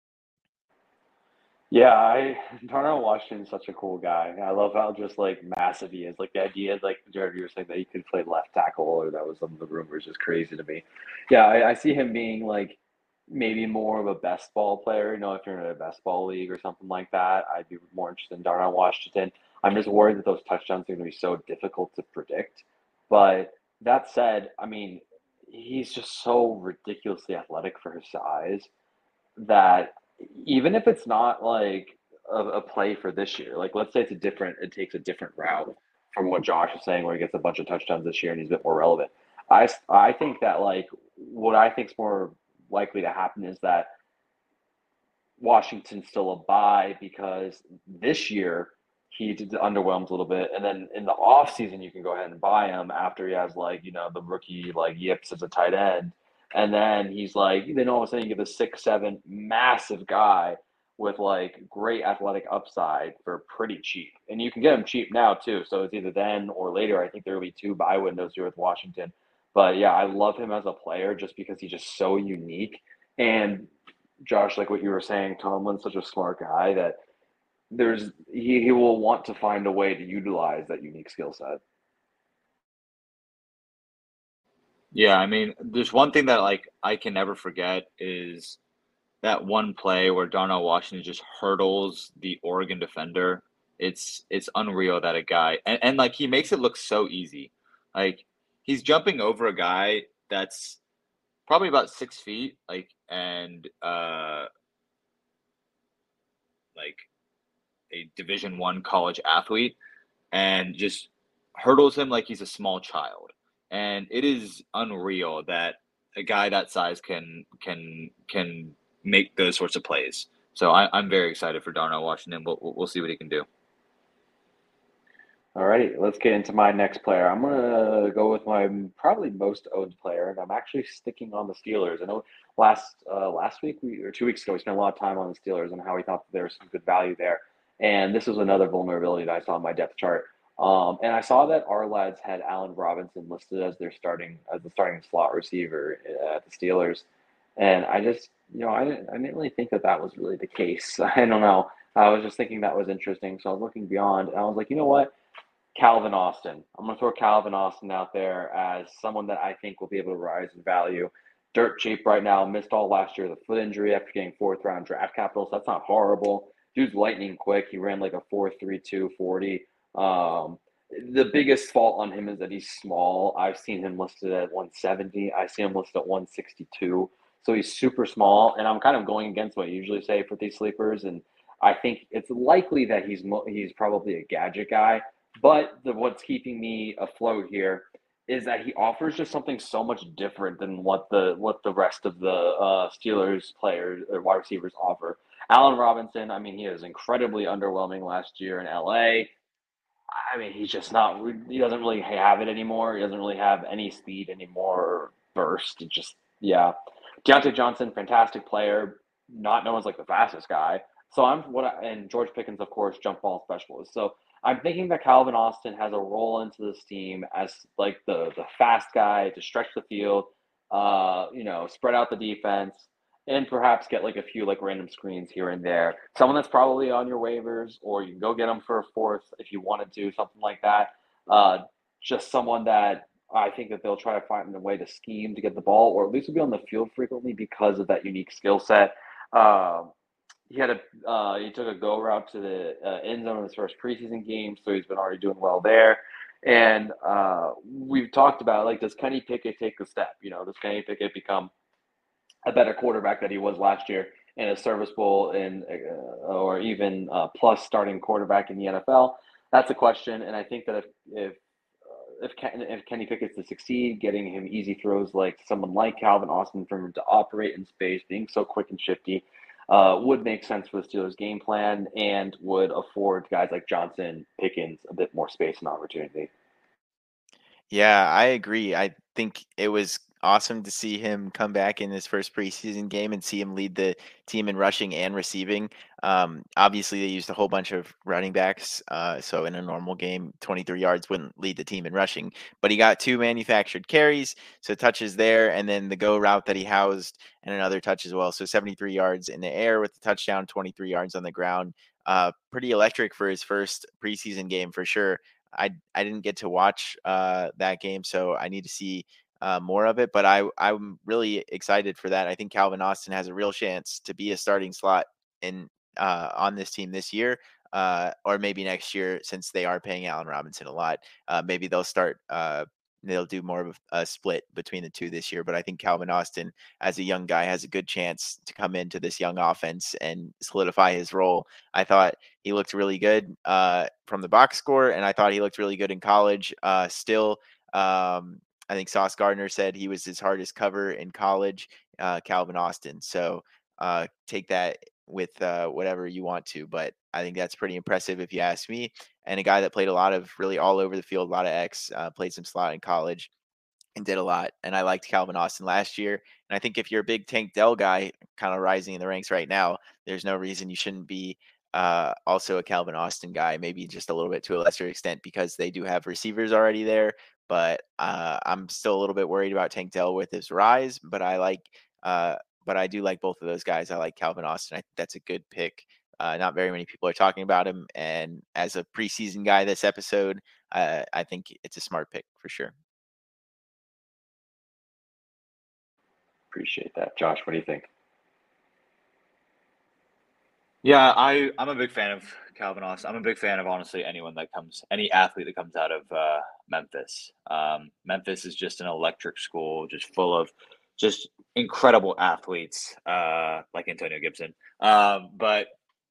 Yeah, I Darnell Washington's such a cool guy. I love how just like massive he is. Like the idea, like Jared, you were saying that he could play left tackle, or that was some of the rumors, is crazy to me. Yeah, I, I see him being like maybe more of a best ball player. You know, if you're in a best ball league or something like that, I'd be more interested in Darnell Washington. I'm just worried that those touchdowns are going to be so difficult to predict. But that said, I mean, he's just so ridiculously athletic for his size that even if it's not like a, a play for this year, like let's say it's a different, it takes a different route from what Josh is saying, where he gets a bunch of touchdowns this year and he's a bit more relevant. I, I think that like what I think is more likely to happen is that Washington's still a buy because this year he did underwhelms a little bit, and then in the off season you can go ahead and buy him after he has like you know the rookie like yips as a tight end, and then he's like then all of a sudden you get a six seven massive guy with like great athletic upside for pretty cheap, and you can get him cheap now too. So it's either then or later. I think there will be two buy windows here with Washington, but yeah, I love him as a player just because he's just so unique. And Josh, like what you were saying, Tomlin's such a smart guy that there's he, he will want to find a way to utilize that unique skill set. Yeah, I mean, there's one thing that like I can never forget is that one play where Darnell Washington just hurdles the Oregon defender. It's it's unreal that a guy and, and like he makes it look so easy. Like he's jumping over a guy that's probably about six feet, like and uh like a Division One college athlete, and just hurdles him like he's a small child. And it is unreal that a guy that size can can can make those sorts of plays. So I, I'm very excited for Darnell Washington. We'll, we'll see what he can do. All righty, let's get into my next player. I'm gonna go with my probably most owned player, and I'm actually sticking on the Steelers. I know last uh, last week we, or two weeks ago we spent a lot of time on the Steelers and how we thought that there was some good value there. And this was another vulnerability that I saw in my depth chart. Um, and I saw that our lads had Allen Robinson listed as their starting as the starting slot receiver uh, at the Steelers, and I just you know I didn't I didn't really think that that was really the case. I don't know. I was just thinking that was interesting, so I was looking beyond, and I was like, you know what? Calvin Austin. I'm going to throw Calvin Austin out there as someone that I think will be able to rise in value. Dirt cheap right now, missed all last year with a foot injury after getting fourth round draft capital, so that's not horrible. Dude's lightning quick. He ran like a four three two forty. Um, the biggest fault on him is that he's small. I've seen him listed at one seventy. I see him listed at one sixty-two. So he's super small, and I'm kind of going against what I usually say for these sleepers. And I think it's likely that he's mo- he's probably a gadget guy. But the, what's keeping me afloat here is that he offers just something so much different than what the what the rest of the uh, Steelers players or wide receivers offer. Allen Robinson, I mean, he was incredibly underwhelming last year in L A. I mean, he's just not. He doesn't really have it anymore. He doesn't really have any speed anymore or burst. It just yeah. Deontay Johnson, fantastic player, not known as like the fastest guy. So I'm what I, and George Pickens, of course, jump ball specialist. So I'm thinking that Calvin Austin has a role into this team as like the the fast guy to stretch the field, uh, you know, spread out the defense. and perhaps get like a few like random screens here and there. Someone that's probably on your waivers, or you can go get them for a fourth if you wanted to, something like that. Uh, just someone that I think that they'll try to find a way to scheme to get the ball, or at least will be on the field frequently because of that unique skill set. Um, he had a uh, he took a go route to the uh, end zone in his first preseason game, so he's been already doing well there. And uh, we've talked about like, does Kenny Pickett take the step? You know, does Kenny Pickett become a better quarterback that he was last year and a serviceable and uh, or even uh, plus starting quarterback in the N F L? That's a question, and I think that if if uh, if, Ken, if Kenny Pickett's to succeed, getting him easy throws like someone like Calvin Austin for him to operate in space, being so quick and shifty, uh, would make sense for the Steelers' game plan and would afford guys like Johnson, Pickens a bit more space and opportunity. Yeah, I agree. I think it was awesome to see him come back in his first preseason game and see him lead the team in rushing and receiving. Um, obviously, they used a whole bunch of running backs. Uh, so in a normal game, twenty-three yards wouldn't lead the team in rushing, but he got two manufactured carries, so touches there, and then the go route that he housed and another touch as well. So seventy-three yards in the air with the touchdown, twenty-three yards on the ground. Uh, pretty electric for his first preseason game for sure. I I didn't get to watch uh, that game, so I need to see uh, more of it. But I I'm really excited for that. I think Calvin Austin has a real chance to be a starting slot in uh, on this team this year, uh, or maybe next year, since they are paying Allen Robinson a lot. Uh, maybe they'll start. Uh, they'll do more of a split between the two this year. But I think Calvin Austin, as a young guy, has a good chance to come into this young offense and solidify his role. I thought he looked really good uh, from the box score, and I thought he looked really good in college. Uh, still, um, I think Sauce Gardner said he was his hardest cover in college, uh, Calvin Austin. So uh, take that with uh, whatever you want to, but I think that's pretty impressive if you ask me. And a guy that played a lot of really all over the field, a lot of X, uh, played some slot in college and did a lot. And I liked Calvin Austin last year. And I think if you're a big Tank Dell guy, kind of rising in the ranks right now, there's no reason you shouldn't be uh, also a Calvin Austin guy, maybe just a little bit to a lesser extent because they do have receivers already there. But uh, I'm still a little bit worried about Tank Dell with his rise. But I like, uh, but I do like both of those guys. I like Calvin Austin. I think that's a good pick. Uh, not very many people are talking about him. And as a preseason guy this episode, uh, I think it's a smart pick for sure. Appreciate that. Josh, what do you think? Yeah, I I'm a big fan of Calvin Austin. I'm a big fan of honestly anyone that comes, any athlete that comes out of uh, Memphis. Um, Memphis is just an electric school, just full of just incredible athletes, uh, like Antonio Gibson. Um, but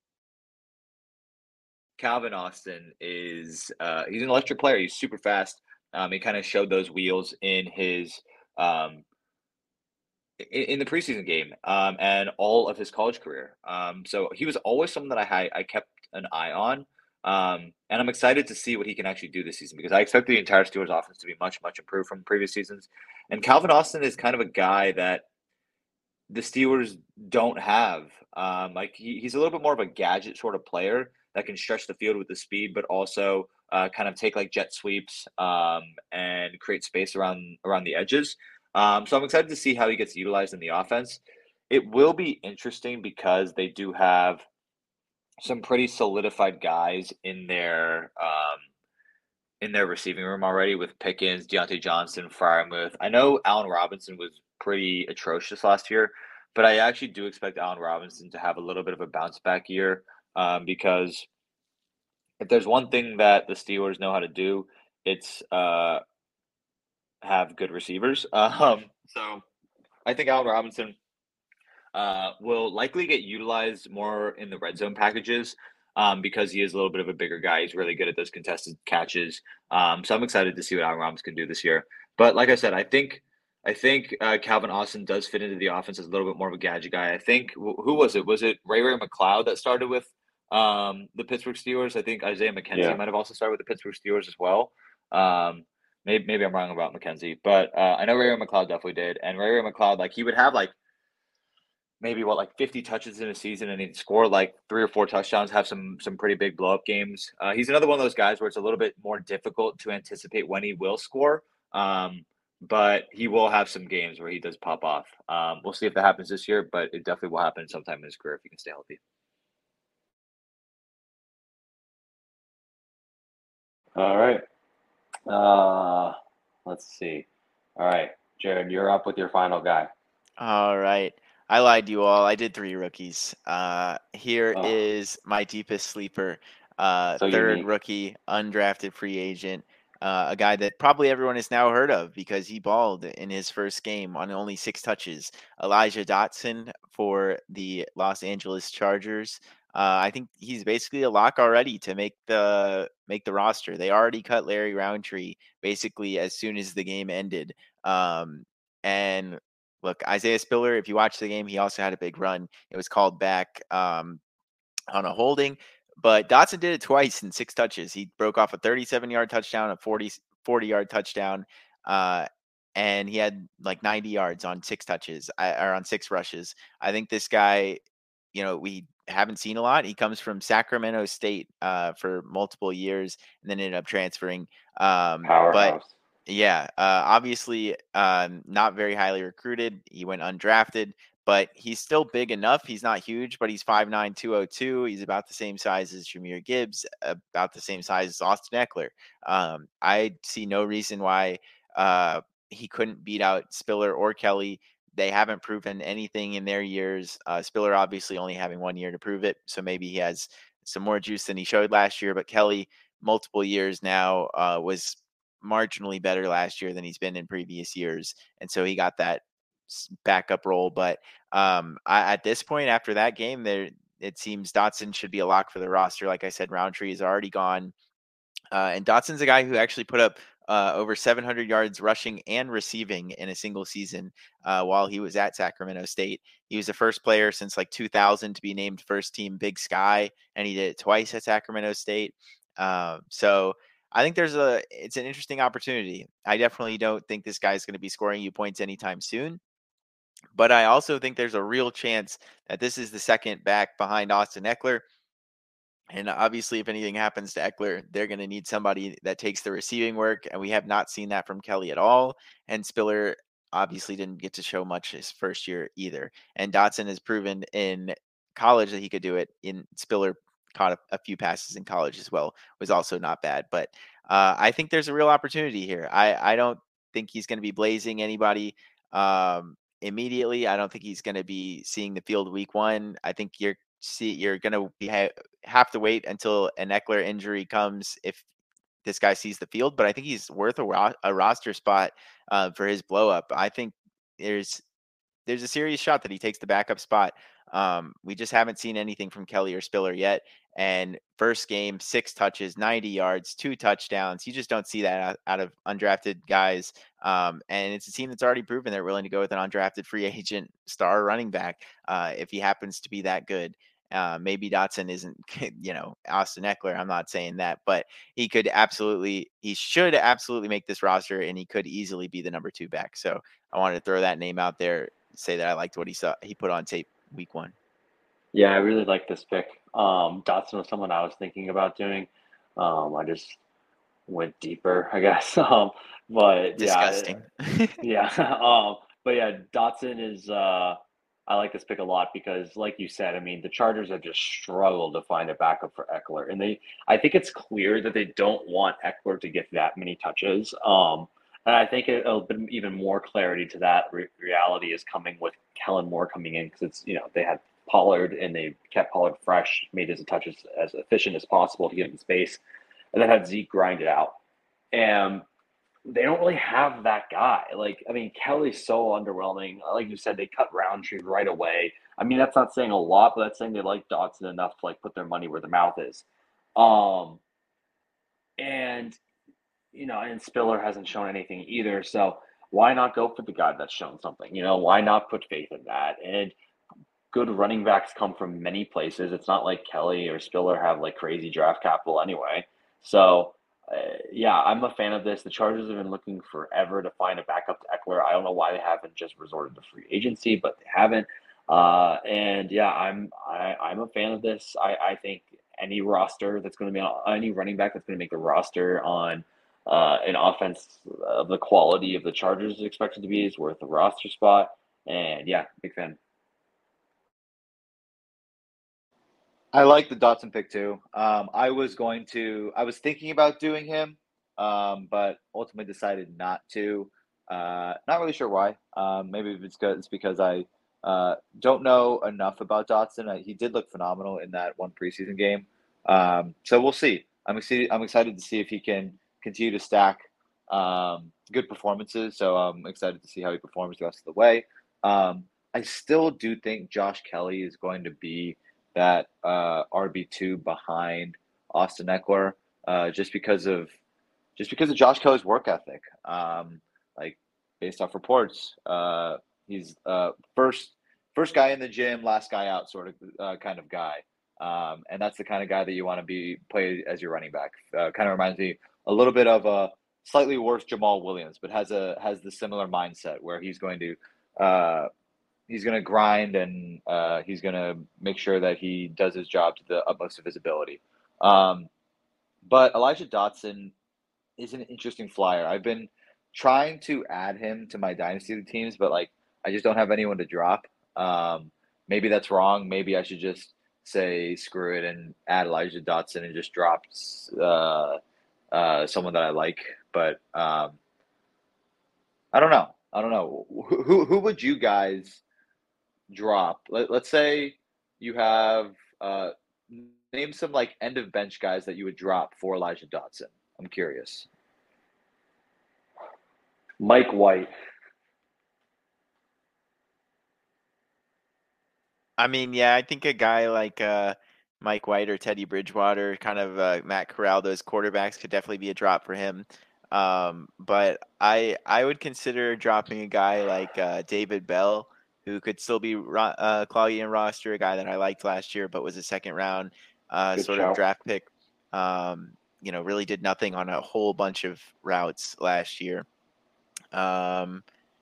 Calvin Austin is uh, he's an electric player. He's super fast. Um, he kind of showed those wheels in his um, in, in the preseason game um, and all of his college career. Um, so he was always someone that I had, I kept an eye on. Um, and I'm excited to see what he can actually do this season because I expect the entire Steelers offense to be much, much improved from previous seasons. And Calvin Austin is kind of a guy that the Steelers don't have. Um, like he, he's a little bit more of a gadget sort of player that can stretch the field with the speed, but also uh, kind of take like jet sweeps um, and create space around around the edges. Um, so I'm excited to see how he gets utilized in the offense. It will be interesting because they do have some pretty solidified guys in their um, in their receiving room already with Pickens, Deontay Johnson, Freiermuth. I know Allen Robinson was pretty atrocious last year, but I actually do expect Allen Robinson to have a little bit of a bounce back year um, because if there's one thing that the Steelers know how to do, it's uh, have good receivers. Um, so I think Allen Robinson uh, will likely get utilized more in the red zone packages um, because he is a little bit of a bigger guy. He's really good at those contested catches. Um, so I'm excited to see what Allen Robinson can do this year. But like I said, I think I think uh, Calvin Austin does fit into the offense as a little bit more of a gadget guy. I think who was it? Was it Ray Ray McCloud that started with um, the Pittsburgh Steelers? I think Isaiah McKenzie Yeah. might have also started with the Pittsburgh Steelers as well. Um, maybe maybe I'm wrong about McKenzie, but uh, I know Ray Ray McCloud definitely did. And Ray Ray McCloud, like he would have like maybe what like fifty touches in a season and he'd score like three or four touchdowns, have some some pretty big blow up games. Uh, he's another one of those guys where it's a little bit more difficult to anticipate when he will score. Um, but he will have some games where he does pop off. Um, we'll see if that happens this year, but it definitely will happen sometime in his career if he can stay healthy. All right. Uh, let's see. All right, Jared, you're up with your final guy. All right. I lied to you all. I did three rookies. Uh, here Oh, is my deepest sleeper. Uh, so third unique. rookie, undrafted free agent. Uh, a guy that probably everyone has now heard of because he balled in his first game on only six touches. Elijah Dotson for the Los Angeles Chargers. Uh, I think he's basically a lock already to make the make the roster. They already cut Larry Roundtree basically as soon as the game ended. Um, and Look, Isaiah Spiller, if you watch the game, he also had a big run. It was called back um, on a holding, but Dotson did it twice in six touches. He broke off a thirty-seven yard touchdown, a forty, forty yard touchdown, uh, and he had like ninety yards on six touches or on six rushes. I think this guy, you know, we haven't seen a lot. He comes from Sacramento State uh, for multiple years and then ended up transferring. Um, but Powerhouse. yeah, uh, obviously um, not very highly recruited. He went undrafted, but he's still big enough. He's not huge, but he's five nine, two oh two. He's about the same size as Jahmyr Gibbs, about the same size as Austin Eckler. Um, I see no reason why uh, he couldn't beat out Spiller or Kelly. They haven't proven anything in their years. Uh, Spiller obviously only having one year to prove it, so maybe he has some more juice than he showed last year. But Kelly, multiple years now, uh, was marginally better last year than he's been in previous years, and so he got that backup role. But um, I, at this point, after that game, there it seems Dotson should be a lock for the roster. Like I said, Roundtree is already gone. Uh, and Dotson's a guy who actually put up uh, over seven hundred yards rushing and receiving in a single season uh, while he was at Sacramento State. He was the first player since like two thousand to be named first team Big Sky, and he did it twice at Sacramento State. Um, so I think there's a it's an interesting opportunity. I definitely don't think this guy's going to be scoring you points anytime soon. But I also think there's a real chance that this is the second back behind Austin Eckler. And obviously, if anything happens to Eckler, they're going to need somebody that takes the receiving work. And we have not seen that from Kelly at all. And Spiller obviously didn't get to show much his first year either. And Dotson has proven in college that he could do it. In Spiller caught a, a few passes in college as well, was also not bad. But uh, I think there's a real opportunity here. I, I don't think he's going to be blazing anybody um, immediately. I don't think he's going to be seeing the field week one. I think you're see you're going to be ha- have to wait until an Eckler injury comes if this guy sees the field. But I think he's worth a, ro- a roster spot uh, for his blow up. I think there's there's a serious shot that he takes the backup spot. Um, we just haven't seen anything from Kelly or Spiller yet. And first game, six touches, ninety yards, two touchdowns. You just don't see that out, out of undrafted guys. Um, and it's a team that's already proven they're willing to go with an undrafted free agent star running back uh, if he happens to be that good. Uh, maybe Dotson isn't, you know, Austin Eckler. I'm not saying that, but he could absolutely, he should absolutely make this roster, and he could easily be the number two back. So I wanted to throw that name out there, say that I liked what he saw, he put on tape week one. Yeah, I really like this pick. Um, Dotson was someone I was thinking about doing. Um, I just went deeper, I guess. Um, but yeah, Disgusting. yeah. Um, but yeah, Dotson is uh I like this pick a lot because like you said, I mean, the Chargers have just struggled to find a backup for Eckler. And they I think it's clear that they don't want Eckler to get that many touches. Um, and I think it, it'll be even more clarity to that re- reality is coming with Kellen Moore coming in because it's, you know, they had Pollard and they kept Pollard fresh, made his touches as efficient as possible to get him space, and then had Zeke grind it out. And they don't really have that guy. Like, I mean, Kelly's so underwhelming. Like you said, they cut Roundtree right away. I mean, that's not saying a lot, but that's saying they like Dotson enough to like put their money where their mouth is. Um, and you know, and Spiller hasn't shown anything either. So why not go for the guy that's shown something? You know, why not put faith in that? And good running backs come from many places. It's not like Kelly or Spiller have like crazy draft capital anyway. So, uh, yeah, I'm a fan of this. The Chargers have been looking forever to find a backup to Eckler. I don't know why they haven't just resorted to free agency, but they haven't. Uh, and yeah, I'm I, I'm a fan of this. I, I think any roster that's going to be on any running back that's going to make the roster on uh, an offense of the quality of the Chargers is expected to be is worth a roster spot. And yeah, big fan. I like the Dotson pick too. Um, I was going to, I was thinking about doing him, um, but ultimately decided not to. Uh, not really sure why. Um, maybe it's because it's because I uh, don't know enough about Dotson. Uh, he did look phenomenal in that one preseason game. Um, so we'll see. I'm excited. I'm excited to see if he can continue to stack um, good performances. So I'm excited to see how he performs the rest of the way. Um, I still do think Josh Kelly is going to be that uh, R B two behind Austin Eckler, uh, just because of just because of Josh Kelly's work ethic. Um, like based off reports, uh, he's uh, first first guy in the gym, last guy out, sort of uh, kind of guy, um, and that's the kind of guy that you want to be play as your running back. Uh, kind of reminds me a little bit of a slightly worse Jamal Williams, but has a has the similar mindset where he's going to uh, he's going to grind and uh, he's going to make sure that he does his job to the utmost of his ability. Um, but Elijah Dotson is an interesting flyer. I've been trying to add him to my dynasty teams, but like I just don't have anyone to drop. Um, maybe that's wrong. Maybe I should just say screw it and add Elijah Dotson and just drop uh, uh, someone that I like. But um, I don't know. I don't know. Who who would you guys drop? Let, let's say you have uh, name some like end of bench guys that you would drop for Elijah Dotson. I'm curious. Mike White. I mean, yeah, I think a guy like uh, Mike White or Teddy Bridgewater, kind of uh, Matt Corral, those quarterbacks could definitely be a drop for him. Um, but I I would consider dropping a guy like uh, David Bell, who could still be ro- uh, clogging a roster, a guy that I liked last year, but was a second round uh, Good sort of shout. draft pick. Um, you know, really did nothing on a whole bunch of routes last year. Um,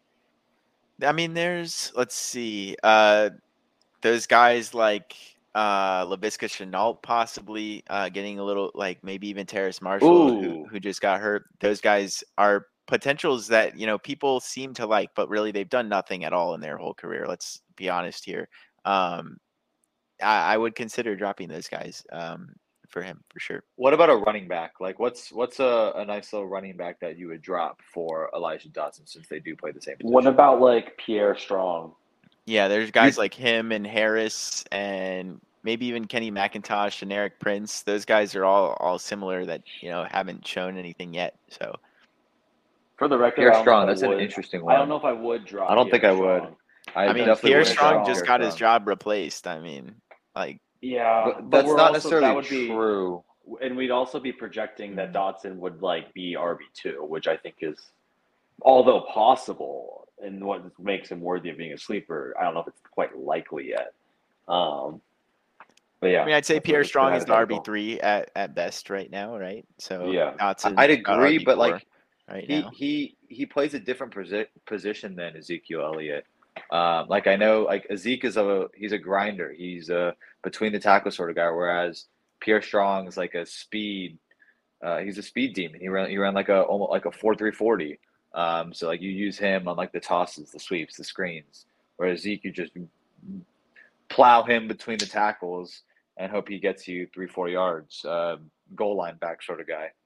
I mean, there's let's see. Uh, those guys like uh Laviska Shenault possibly uh getting a little like maybe even Terrace Marshall who Ooh, who just got hurt. Those guys are potentials that, you know, people seem to like, but really they've done nothing at all in their whole career. Let's be honest here. Um I, I would consider dropping those guys um for him for sure. What about a running back? Like, what's what's a, a nice little running back that you would drop for Elijah Dotson since they do play the same what position? about like Pierre Strong? Yeah, there's You guys like him and Harris and maybe even Kenny McIntosh and Eric Prince. Those guys are all all similar that, you know, haven't shown anything yet. So For the record, Pierre I don't know if Strong, I that's an would. interesting I don't one. know if I would I drop don't think Pierre I would. Strong. I I mean, Because definitely Pierre wouldn't Pierre Strong drop just Pierre Strong, got his Strong. job replaced. I mean, like, yeah, But but that's we're not also that necessarily would be, true. and we'd also be projecting that Hmm. Dotson would like be R B two, which I think is, although possible, and what makes him worthy of being a sleeper. I don't know if it's quite likely yet. Um, but I yeah, mean, I'd say that's a, Pierre it's a good Strong is an R B hypothetical. three at, at best right now, right? So Yeah, I- Dotson I'd about agree, but R B four like right he now. he he plays a different posi- position than Ezekiel Elliott. Um, like I know, like Zeke is a he's a grinder. He's a between the tackle sort of guy, whereas Pierre Strong is like a speed. Uh, he's a speed demon. He ran he ran like a almost like a four three forty. Um, so like you use him on like the tosses, the sweeps, the screens. Whereas Zeke, you just plow him between the tackles and hope he gets you three four yards. Uh, goal line back sort of guy.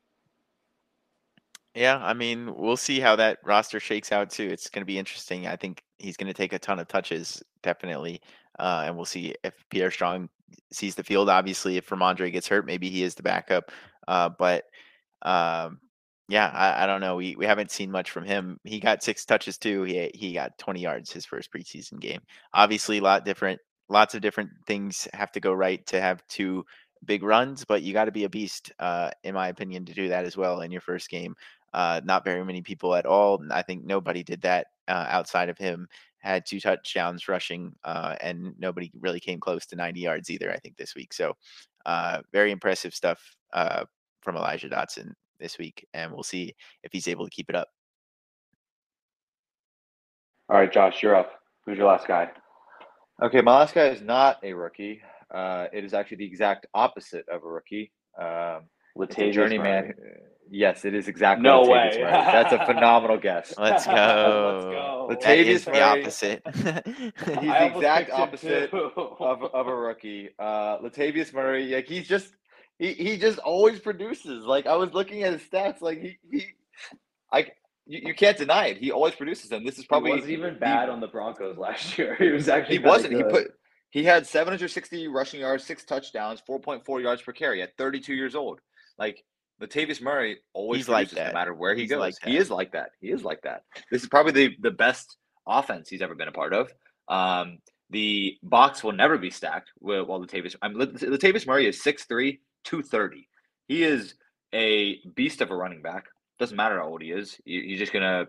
Yeah, I mean, we'll see how that roster shakes out too. It's going to be interesting. I think he's going to take a ton of touches, definitely. Uh, and we'll see if Pierre Strong sees the field. Obviously, if Ramondre gets hurt, maybe he is the backup. Uh, but um, yeah, I, I don't know. We we haven't seen much from him. He got six touches too. He he got twenty yards his first preseason game. Obviously, a lot different. Lots of different things have to go right to have two big runs, but you got to be a beast, uh, in my opinion, to do that as well in your first game. Uh, not very many people at all. I think nobody did that uh, outside of him. Had two touchdowns rushing, uh, and nobody really came close to ninety yards either. I think this week. So, uh, very impressive stuff uh, from Elijah Dotson this week, and we'll see if he's able to keep it up. all right, Josh, you're up. Who's your last guy? Okay, my last guy is not a rookie. Uh, it is actually the exact opposite of a rookie. Um, it's a Latavius journeyman. Murray. Yes, it is exactly No Latavius way. Murray. That's a phenomenal guess. Let's Let's go. go. That Latavius is the Murray. opposite. He's I the almost exact picked him opposite too. of of a rookie. Uh, Latavius Murray, like he's just he, he just always produces. Like I was looking at his stats, like he he I you, you can't deny it. He always produces them. This is He probably wasn't even the bad on the Broncos last year. He was actually he kind of wasn't. He good. put he had seven hundred sixty rushing yards, six touchdowns, four point four yards per carry at thirty-two years old. Like Latavius Murray always He's like produces no that. matter where he He's goes. like He that. is like that. He is like that. This is probably the the best offense he's ever been a part of. Um, the box will never be stacked with while Latavius. I'm Latavius Murray is six three, two thirty. He is a beast of a running back. Doesn't matter how old he is. He- He's just gonna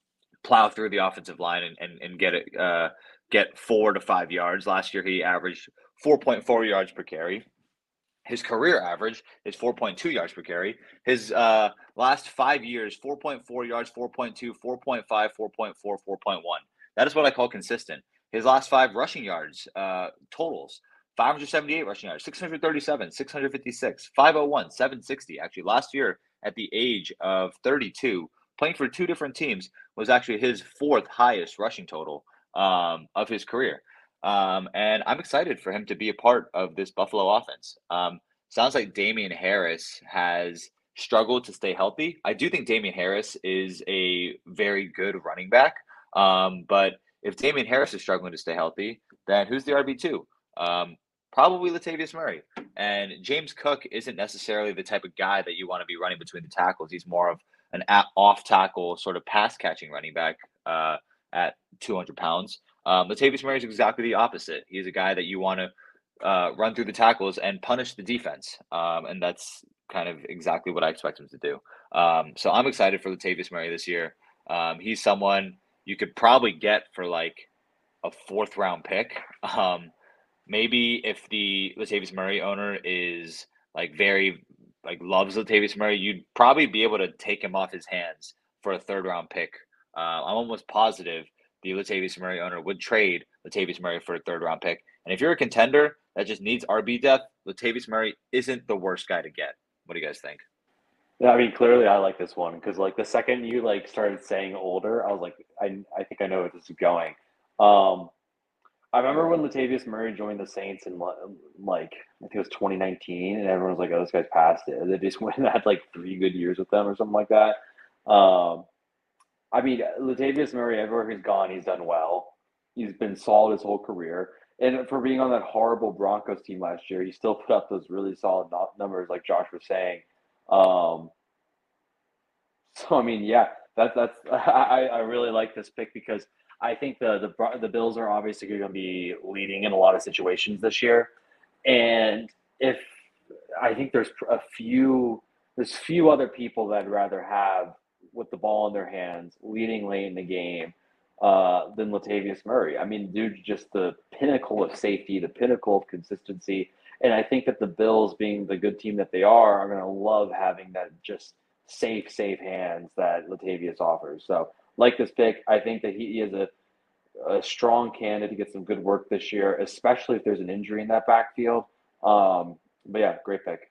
plow through the offensive line and, and, and get it uh, get four to five yards. Last year he averaged four point four yards per carry. His career average is four point two yards per carry. His uh, last five years, four point four yards, four point two, four point five, four point four, four point one. That is what I call consistent. His last five rushing yards uh, totals, five hundred seventy-eight rushing yards, six hundred thirty-seven, six hundred fifty-six, five oh one, seven sixty. Actually, last year at the age of thirty-two, playing for two different teams, was actually his fourth highest rushing total um, of his career. Um, and I'm excited for him to be a part of this Buffalo offense. Um, sounds like Damian Harris has struggled to stay healthy. I do think Damian Harris is a very good running back. Um, but if Damian Harris is struggling to stay healthy, then who's the R B two? Um, probably Latavius Murray. And James Cook isn't necessarily the type of guy that you want to be running between the tackles. He's more of an off tackle sort of pass catching running back uh, at two hundred pounds. Um, Latavius Murray is exactly the opposite. He's a guy that you want to uh, run through the tackles and punish the defense. Um, and that's kind of exactly what I expect him to do. Um, so I'm excited for Latavius Murray this year. Um, he's someone you could probably get for like a fourth round pick. Um, maybe if the Latavius Murray owner is like very like loves Latavius Murray, you'd probably be able to take him off his hands for a third round pick. Uh, I'm almost positive the Latavius Murray owner would trade Latavius Murray for a third round pick. And if you're a contender that just needs R B depth, Latavius Murray isn't the worst guy to get. What do you guys think? Yeah, I mean, clearly I like this one because like the second you like started saying older, I was like, I I think I know where this is going. Um, I remember when Latavius Murray joined the Saints in li- like I think it was twenty nineteen, and everyone was like, "Oh, this guy's past it." They just went and had like three good years with them or something like that. Um, I mean, Latavius Murray, everywhere he's gone, he's done well. He's been solid his whole career. And for being on that horrible Broncos team last year, he still put up those really solid no- numbers, like Josh was saying. Um, so I mean, yeah, that that's I, I really like this pick because I think the the Bro- the Bills are obviously going to be leading in a lot of situations this year, and if I think there's a few there's few other people that I'd rather have with the ball in their hands, leading late in the game, uh, than Latavius Murray. I mean, dude, just the pinnacle of safety, the pinnacle of consistency, and I think that the Bills, being the good team that they are, are going to love having that just safe, safe hands that Latavius offers. So, like this pick, I think that he is a a strong candidate to get some good work this year, especially if there's an injury in that backfield. Um, but yeah, great pick.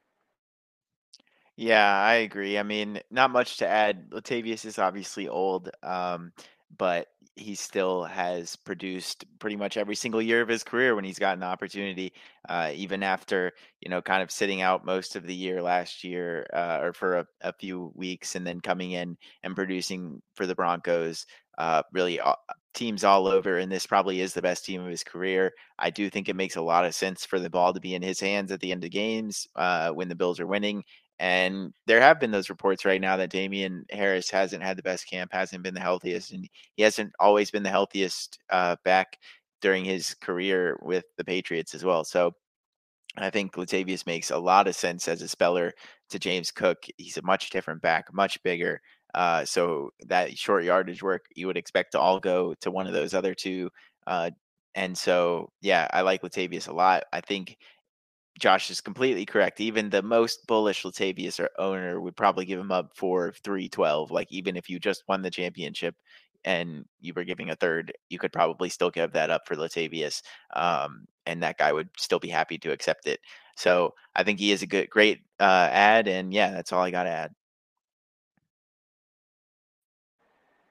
Yeah, I agree. I mean, not much to add. Latavius is obviously old, um, but he still has produced pretty much every single year of his career when he's gotten an opportunity, uh, even after, you know, kind of sitting out most of the year last year, uh, or for a, a few weeks and then coming in and producing for the Broncos, uh, really uh, teams all over. And this probably is the best team of his career. I do think it makes a lot of sense for the ball to be in his hands at the end of games, uh, when the Bills are winning. And there have been those reports right now that Damian Harris hasn't had the best camp, hasn't been the healthiest, and he hasn't always been the healthiest uh, back during his career with the Patriots as well. So I think Latavius makes a lot of sense as a speller to James Cook. He's a much different back, much bigger. Uh, so that short yardage work you would expect to all go to one of those other two. Uh, and so, yeah, I like Latavius a lot. I think Josh is completely correct. Even the most bullish Latavius or owner would probably give him up for three twelve. Like even if you just won the championship and you were giving a third, you could probably still give that up for Latavius. Um, and that guy would still be happy to accept it. So I think he is a good, great uh, ad. And yeah, that's all I got to add.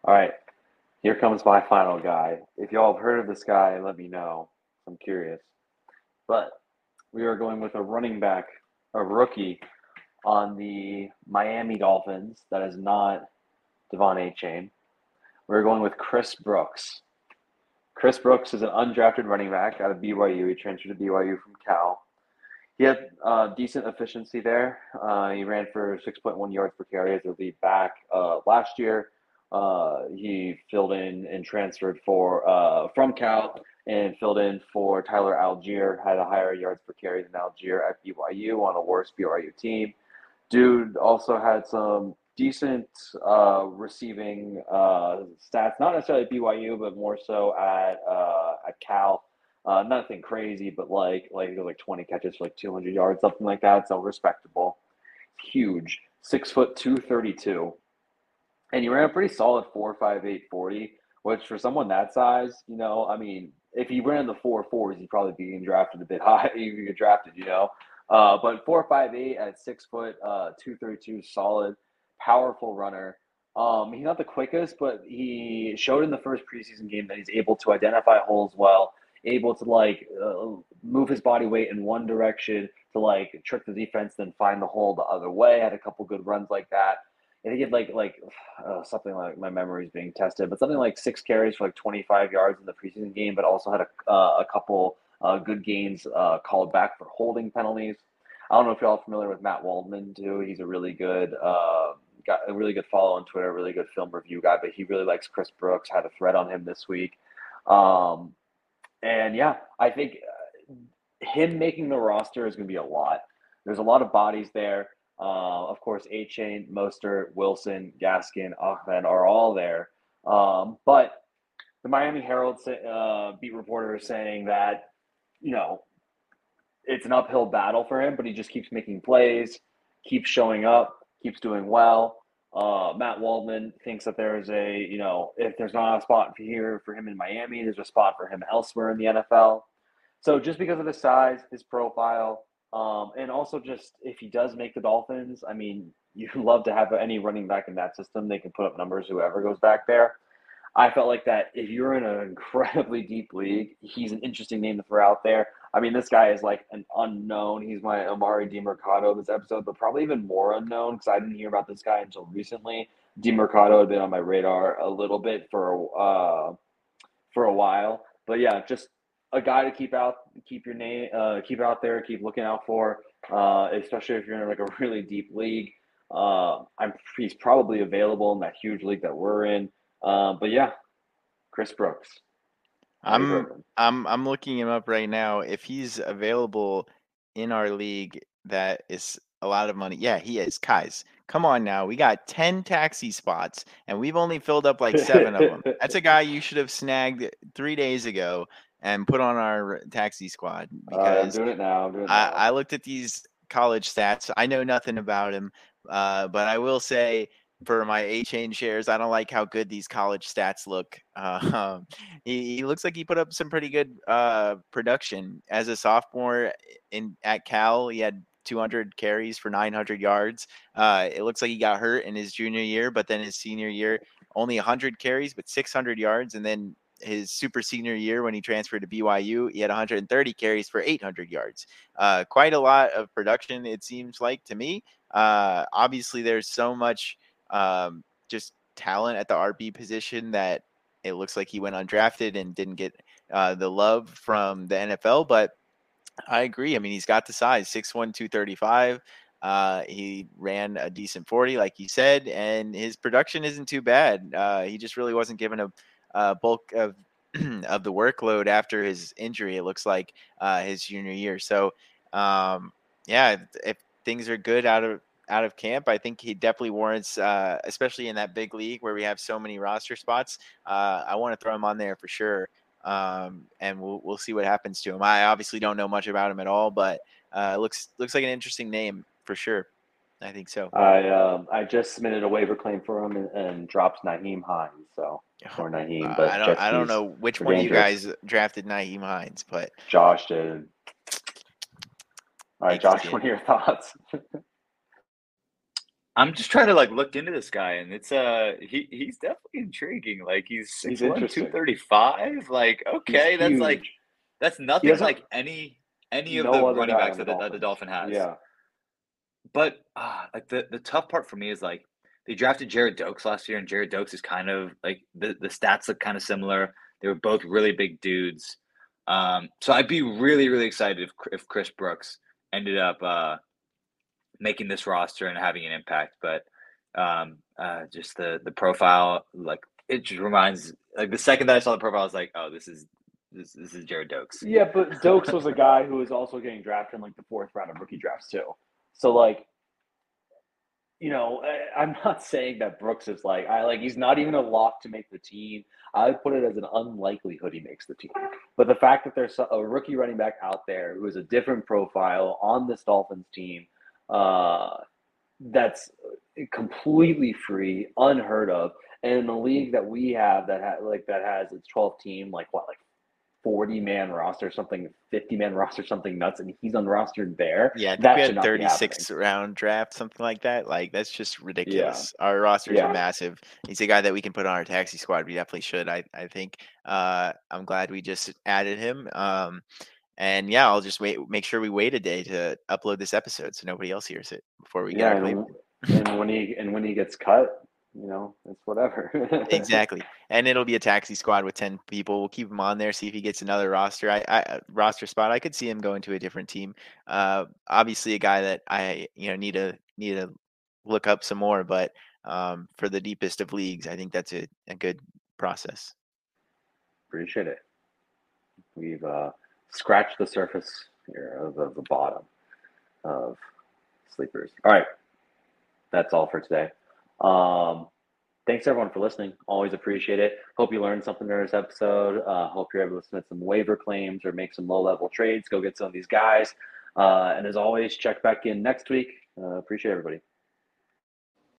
All right, here comes my final guy. If y'all have heard of this guy, let me know. I'm curious. But we are going with a running back, a rookie on the Miami Dolphins. That is not Devon Achane. We're going with Chris Brooks. Chris Brooks is an undrafted running back out of B Y U. He transferred to B Y U from Cal. He had uh, decent efficiency there. Uh, he ran for six point one yards per carry as a lead back uh, last year. Uh, he filled in and transferred for uh, from Cal and filled in for Tyler Algier. Had a higher yards per carry than Algier at B Y U on a worse B Y U team. Dude also had some decent uh, receiving uh, stats, not necessarily at B Y U, but more so at uh, at Cal. Uh, nothing crazy, but like like like twenty catches for like two hundred yards, something like that. So respectable. Huge, six foot two thirty two, and he ran a pretty solid four five eight forty, which for someone that size, you know, I mean, if he ran the four fours, he'd probably be getting drafted a bit high. He'd get drafted, you know. Uh, but four five eight at six foot uh, two thirty two, solid, powerful runner. Um, he's not the quickest, but he showed in the first preseason game that he's able to identify holes well, able to like uh, move his body weight in one direction to like trick the defense, then find the hole the other way. Had a couple good runs like that. And he had like like uh, something like my memory is being tested, but something like six carries for like twenty-five yards in the preseason game, but also had a uh, a couple uh, good gains uh, called back for holding penalties. I don't know if y'all are familiar with Matt Waldman too. He's a really good uh, got a really good follow on Twitter, really good film review guy, but he really likes Chris Brooks. Had a thread on him this week. Um, And yeah, I think uh, him making the roster is going to be a lot. There's a lot of bodies there. Uh, of course, Achane, Mostert, Wilson, Gaskin, Ahmed are all there. Um, but the Miami Herald uh, beat reporter is saying that, you know, it's an uphill battle for him, but he just keeps making plays, keeps showing up, keeps doing well. Uh, Matt Waldman thinks that there is a, you know, if there's not a spot here for him in Miami, there's a spot for him elsewhere in the N F L. So just because of his size, his profile, um, and also just if he does make the Dolphins, I mean, you love to have any running back in that system. They can put up numbers whoever goes back there. I felt like that if you're in an incredibly deep league, he's an interesting name to throw out there. I mean, this guy is like an unknown. He's my Amari DiMercado this episode, but probably even more unknown because I didn't hear about this guy until recently. DiMercado had been on my radar a little bit for uh, for a while, but yeah, just a guy to keep out, keep your name, uh, keep out there, keep looking out for, uh, especially if you're in like a really deep league. Uh, I'm he's probably available in that huge league that we're in. Uh, but yeah, Chris Brooks. I'm I'm I'm looking him up right now. If he's available in our league, that is a lot of money. Yeah, he is. Guys, come on now. We got ten taxi spots, and we've only filled up like seven of them. That's a guy you should have snagged three days ago and put on our taxi squad. Because uh, I'm doing it now. I'm doing it I, now. I looked at these college stats. I know nothing about him, uh, but I will say, for my Achane shares, I don't like how good these college stats look. Uh, he, he looks like he put up some pretty good uh, production as a sophomore in at Cal. He had two hundred carries for nine hundred yards. Uh, it looks like he got hurt in his junior year, but then his senior year, only one hundred carries, but six hundred yards. And then his super senior year when he transferred to B Y U, he had one hundred thirty carries for eight hundred yards. Uh, quite a lot of production, it seems like to me. Uh, obviously, there's so much um, just talent at the R B position that it looks like he went undrafted and didn't get uh, the love from the N F L. But I agree. I mean, he's got the size, six one, two thirty-five. Uh, he ran a decent forty, like you said, and his production isn't too bad. Uh, he just really wasn't given a, a bulk of of the workload after his injury, it looks like, uh, his junior year. So, um, yeah, if things are good out of out of camp, I think he definitely warrants, uh, especially in that big league where we have so many roster spots. Uh, I want to throw him on there for sure. Um, and we'll we'll see what happens to him. I obviously don't know much about him at all, but uh, looks looks like an interesting name for sure. I think so. I um, I just submitted a waiver claim for him and, and dropped Nyheim Hines. So or Nyheim, uh, but I don't I don't know which one dangerous. of you guys drafted Nyheim Hines, but Josh did. All right, Josh, what are your thoughts? I'm just trying to like look into this guy, and it's uh he he's definitely intriguing. Like he's He's six one, two interesting. thirty-five. Like He's okay, that's like huge. that's He nothing doesn't. like any any of the No other running guy backs on the that the, that the Dolphins. Dolphin has. Yeah. But uh, like the the tough part for me is like they drafted Jared Dokes last year, and Jared Dokes is kind of like the the stats look kind of similar. They were both really big dudes. Um, so I'd be really really excited if if Chris Brooks ended up uh making this roster and having an impact. But um, uh, just the the profile, like it just reminds like the second that I saw the profile, I was like, oh, this is this this is Jared Dokes. Yeah, but Dokes was a guy who was also getting drafted in like the fourth round of rookie drafts too. So like, you know, I, I'm not saying that Brooks is like I like he's not even a lock to make the team. I would put it as an unlikelihood he makes the team. But the fact that there's a rookie running back out there who is a different profile on this Dolphins team, uh, that's completely free, unheard of, and in the league that we have that ha- like that has its twelve team, like what, like forty man roster, something fifty man roster, something nuts, and he's unrostered there. Yeah, I think we That should had not be happening. thirty-six round draft, something like that. Like that's just Yeah, ridiculous. Our rosters are yeah, massive. He's a guy that we can put on our taxi squad. We definitely should. I I think. Uh, I'm glad we just added him. Um, and yeah, I'll just wait. Make sure we wait a day to upload this episode so nobody else hears it before we get yeah. our claim. And, and when he and when he gets cut, you know, it's whatever. Exactly, and it'll be a taxi squad with ten people. We'll keep him on there, see if he gets another roster. I, I uh, roster spot. I could see him going to a different team. Uh, obviously a guy that I you know need to need to look up some more, but um, for the deepest of leagues, I think that's a, a good process. Appreciate it. We've uh, scratched the surface here of, of the bottom of sleepers. All right, that's all for today. Um, thanks everyone for listening. Always appreciate it. Hope you learned something during this episode. Uh, hope you're able to submit some waiver claims or make some low level trades. Go get some of these guys. Uh, and as always, check back in next week. Uh, appreciate everybody.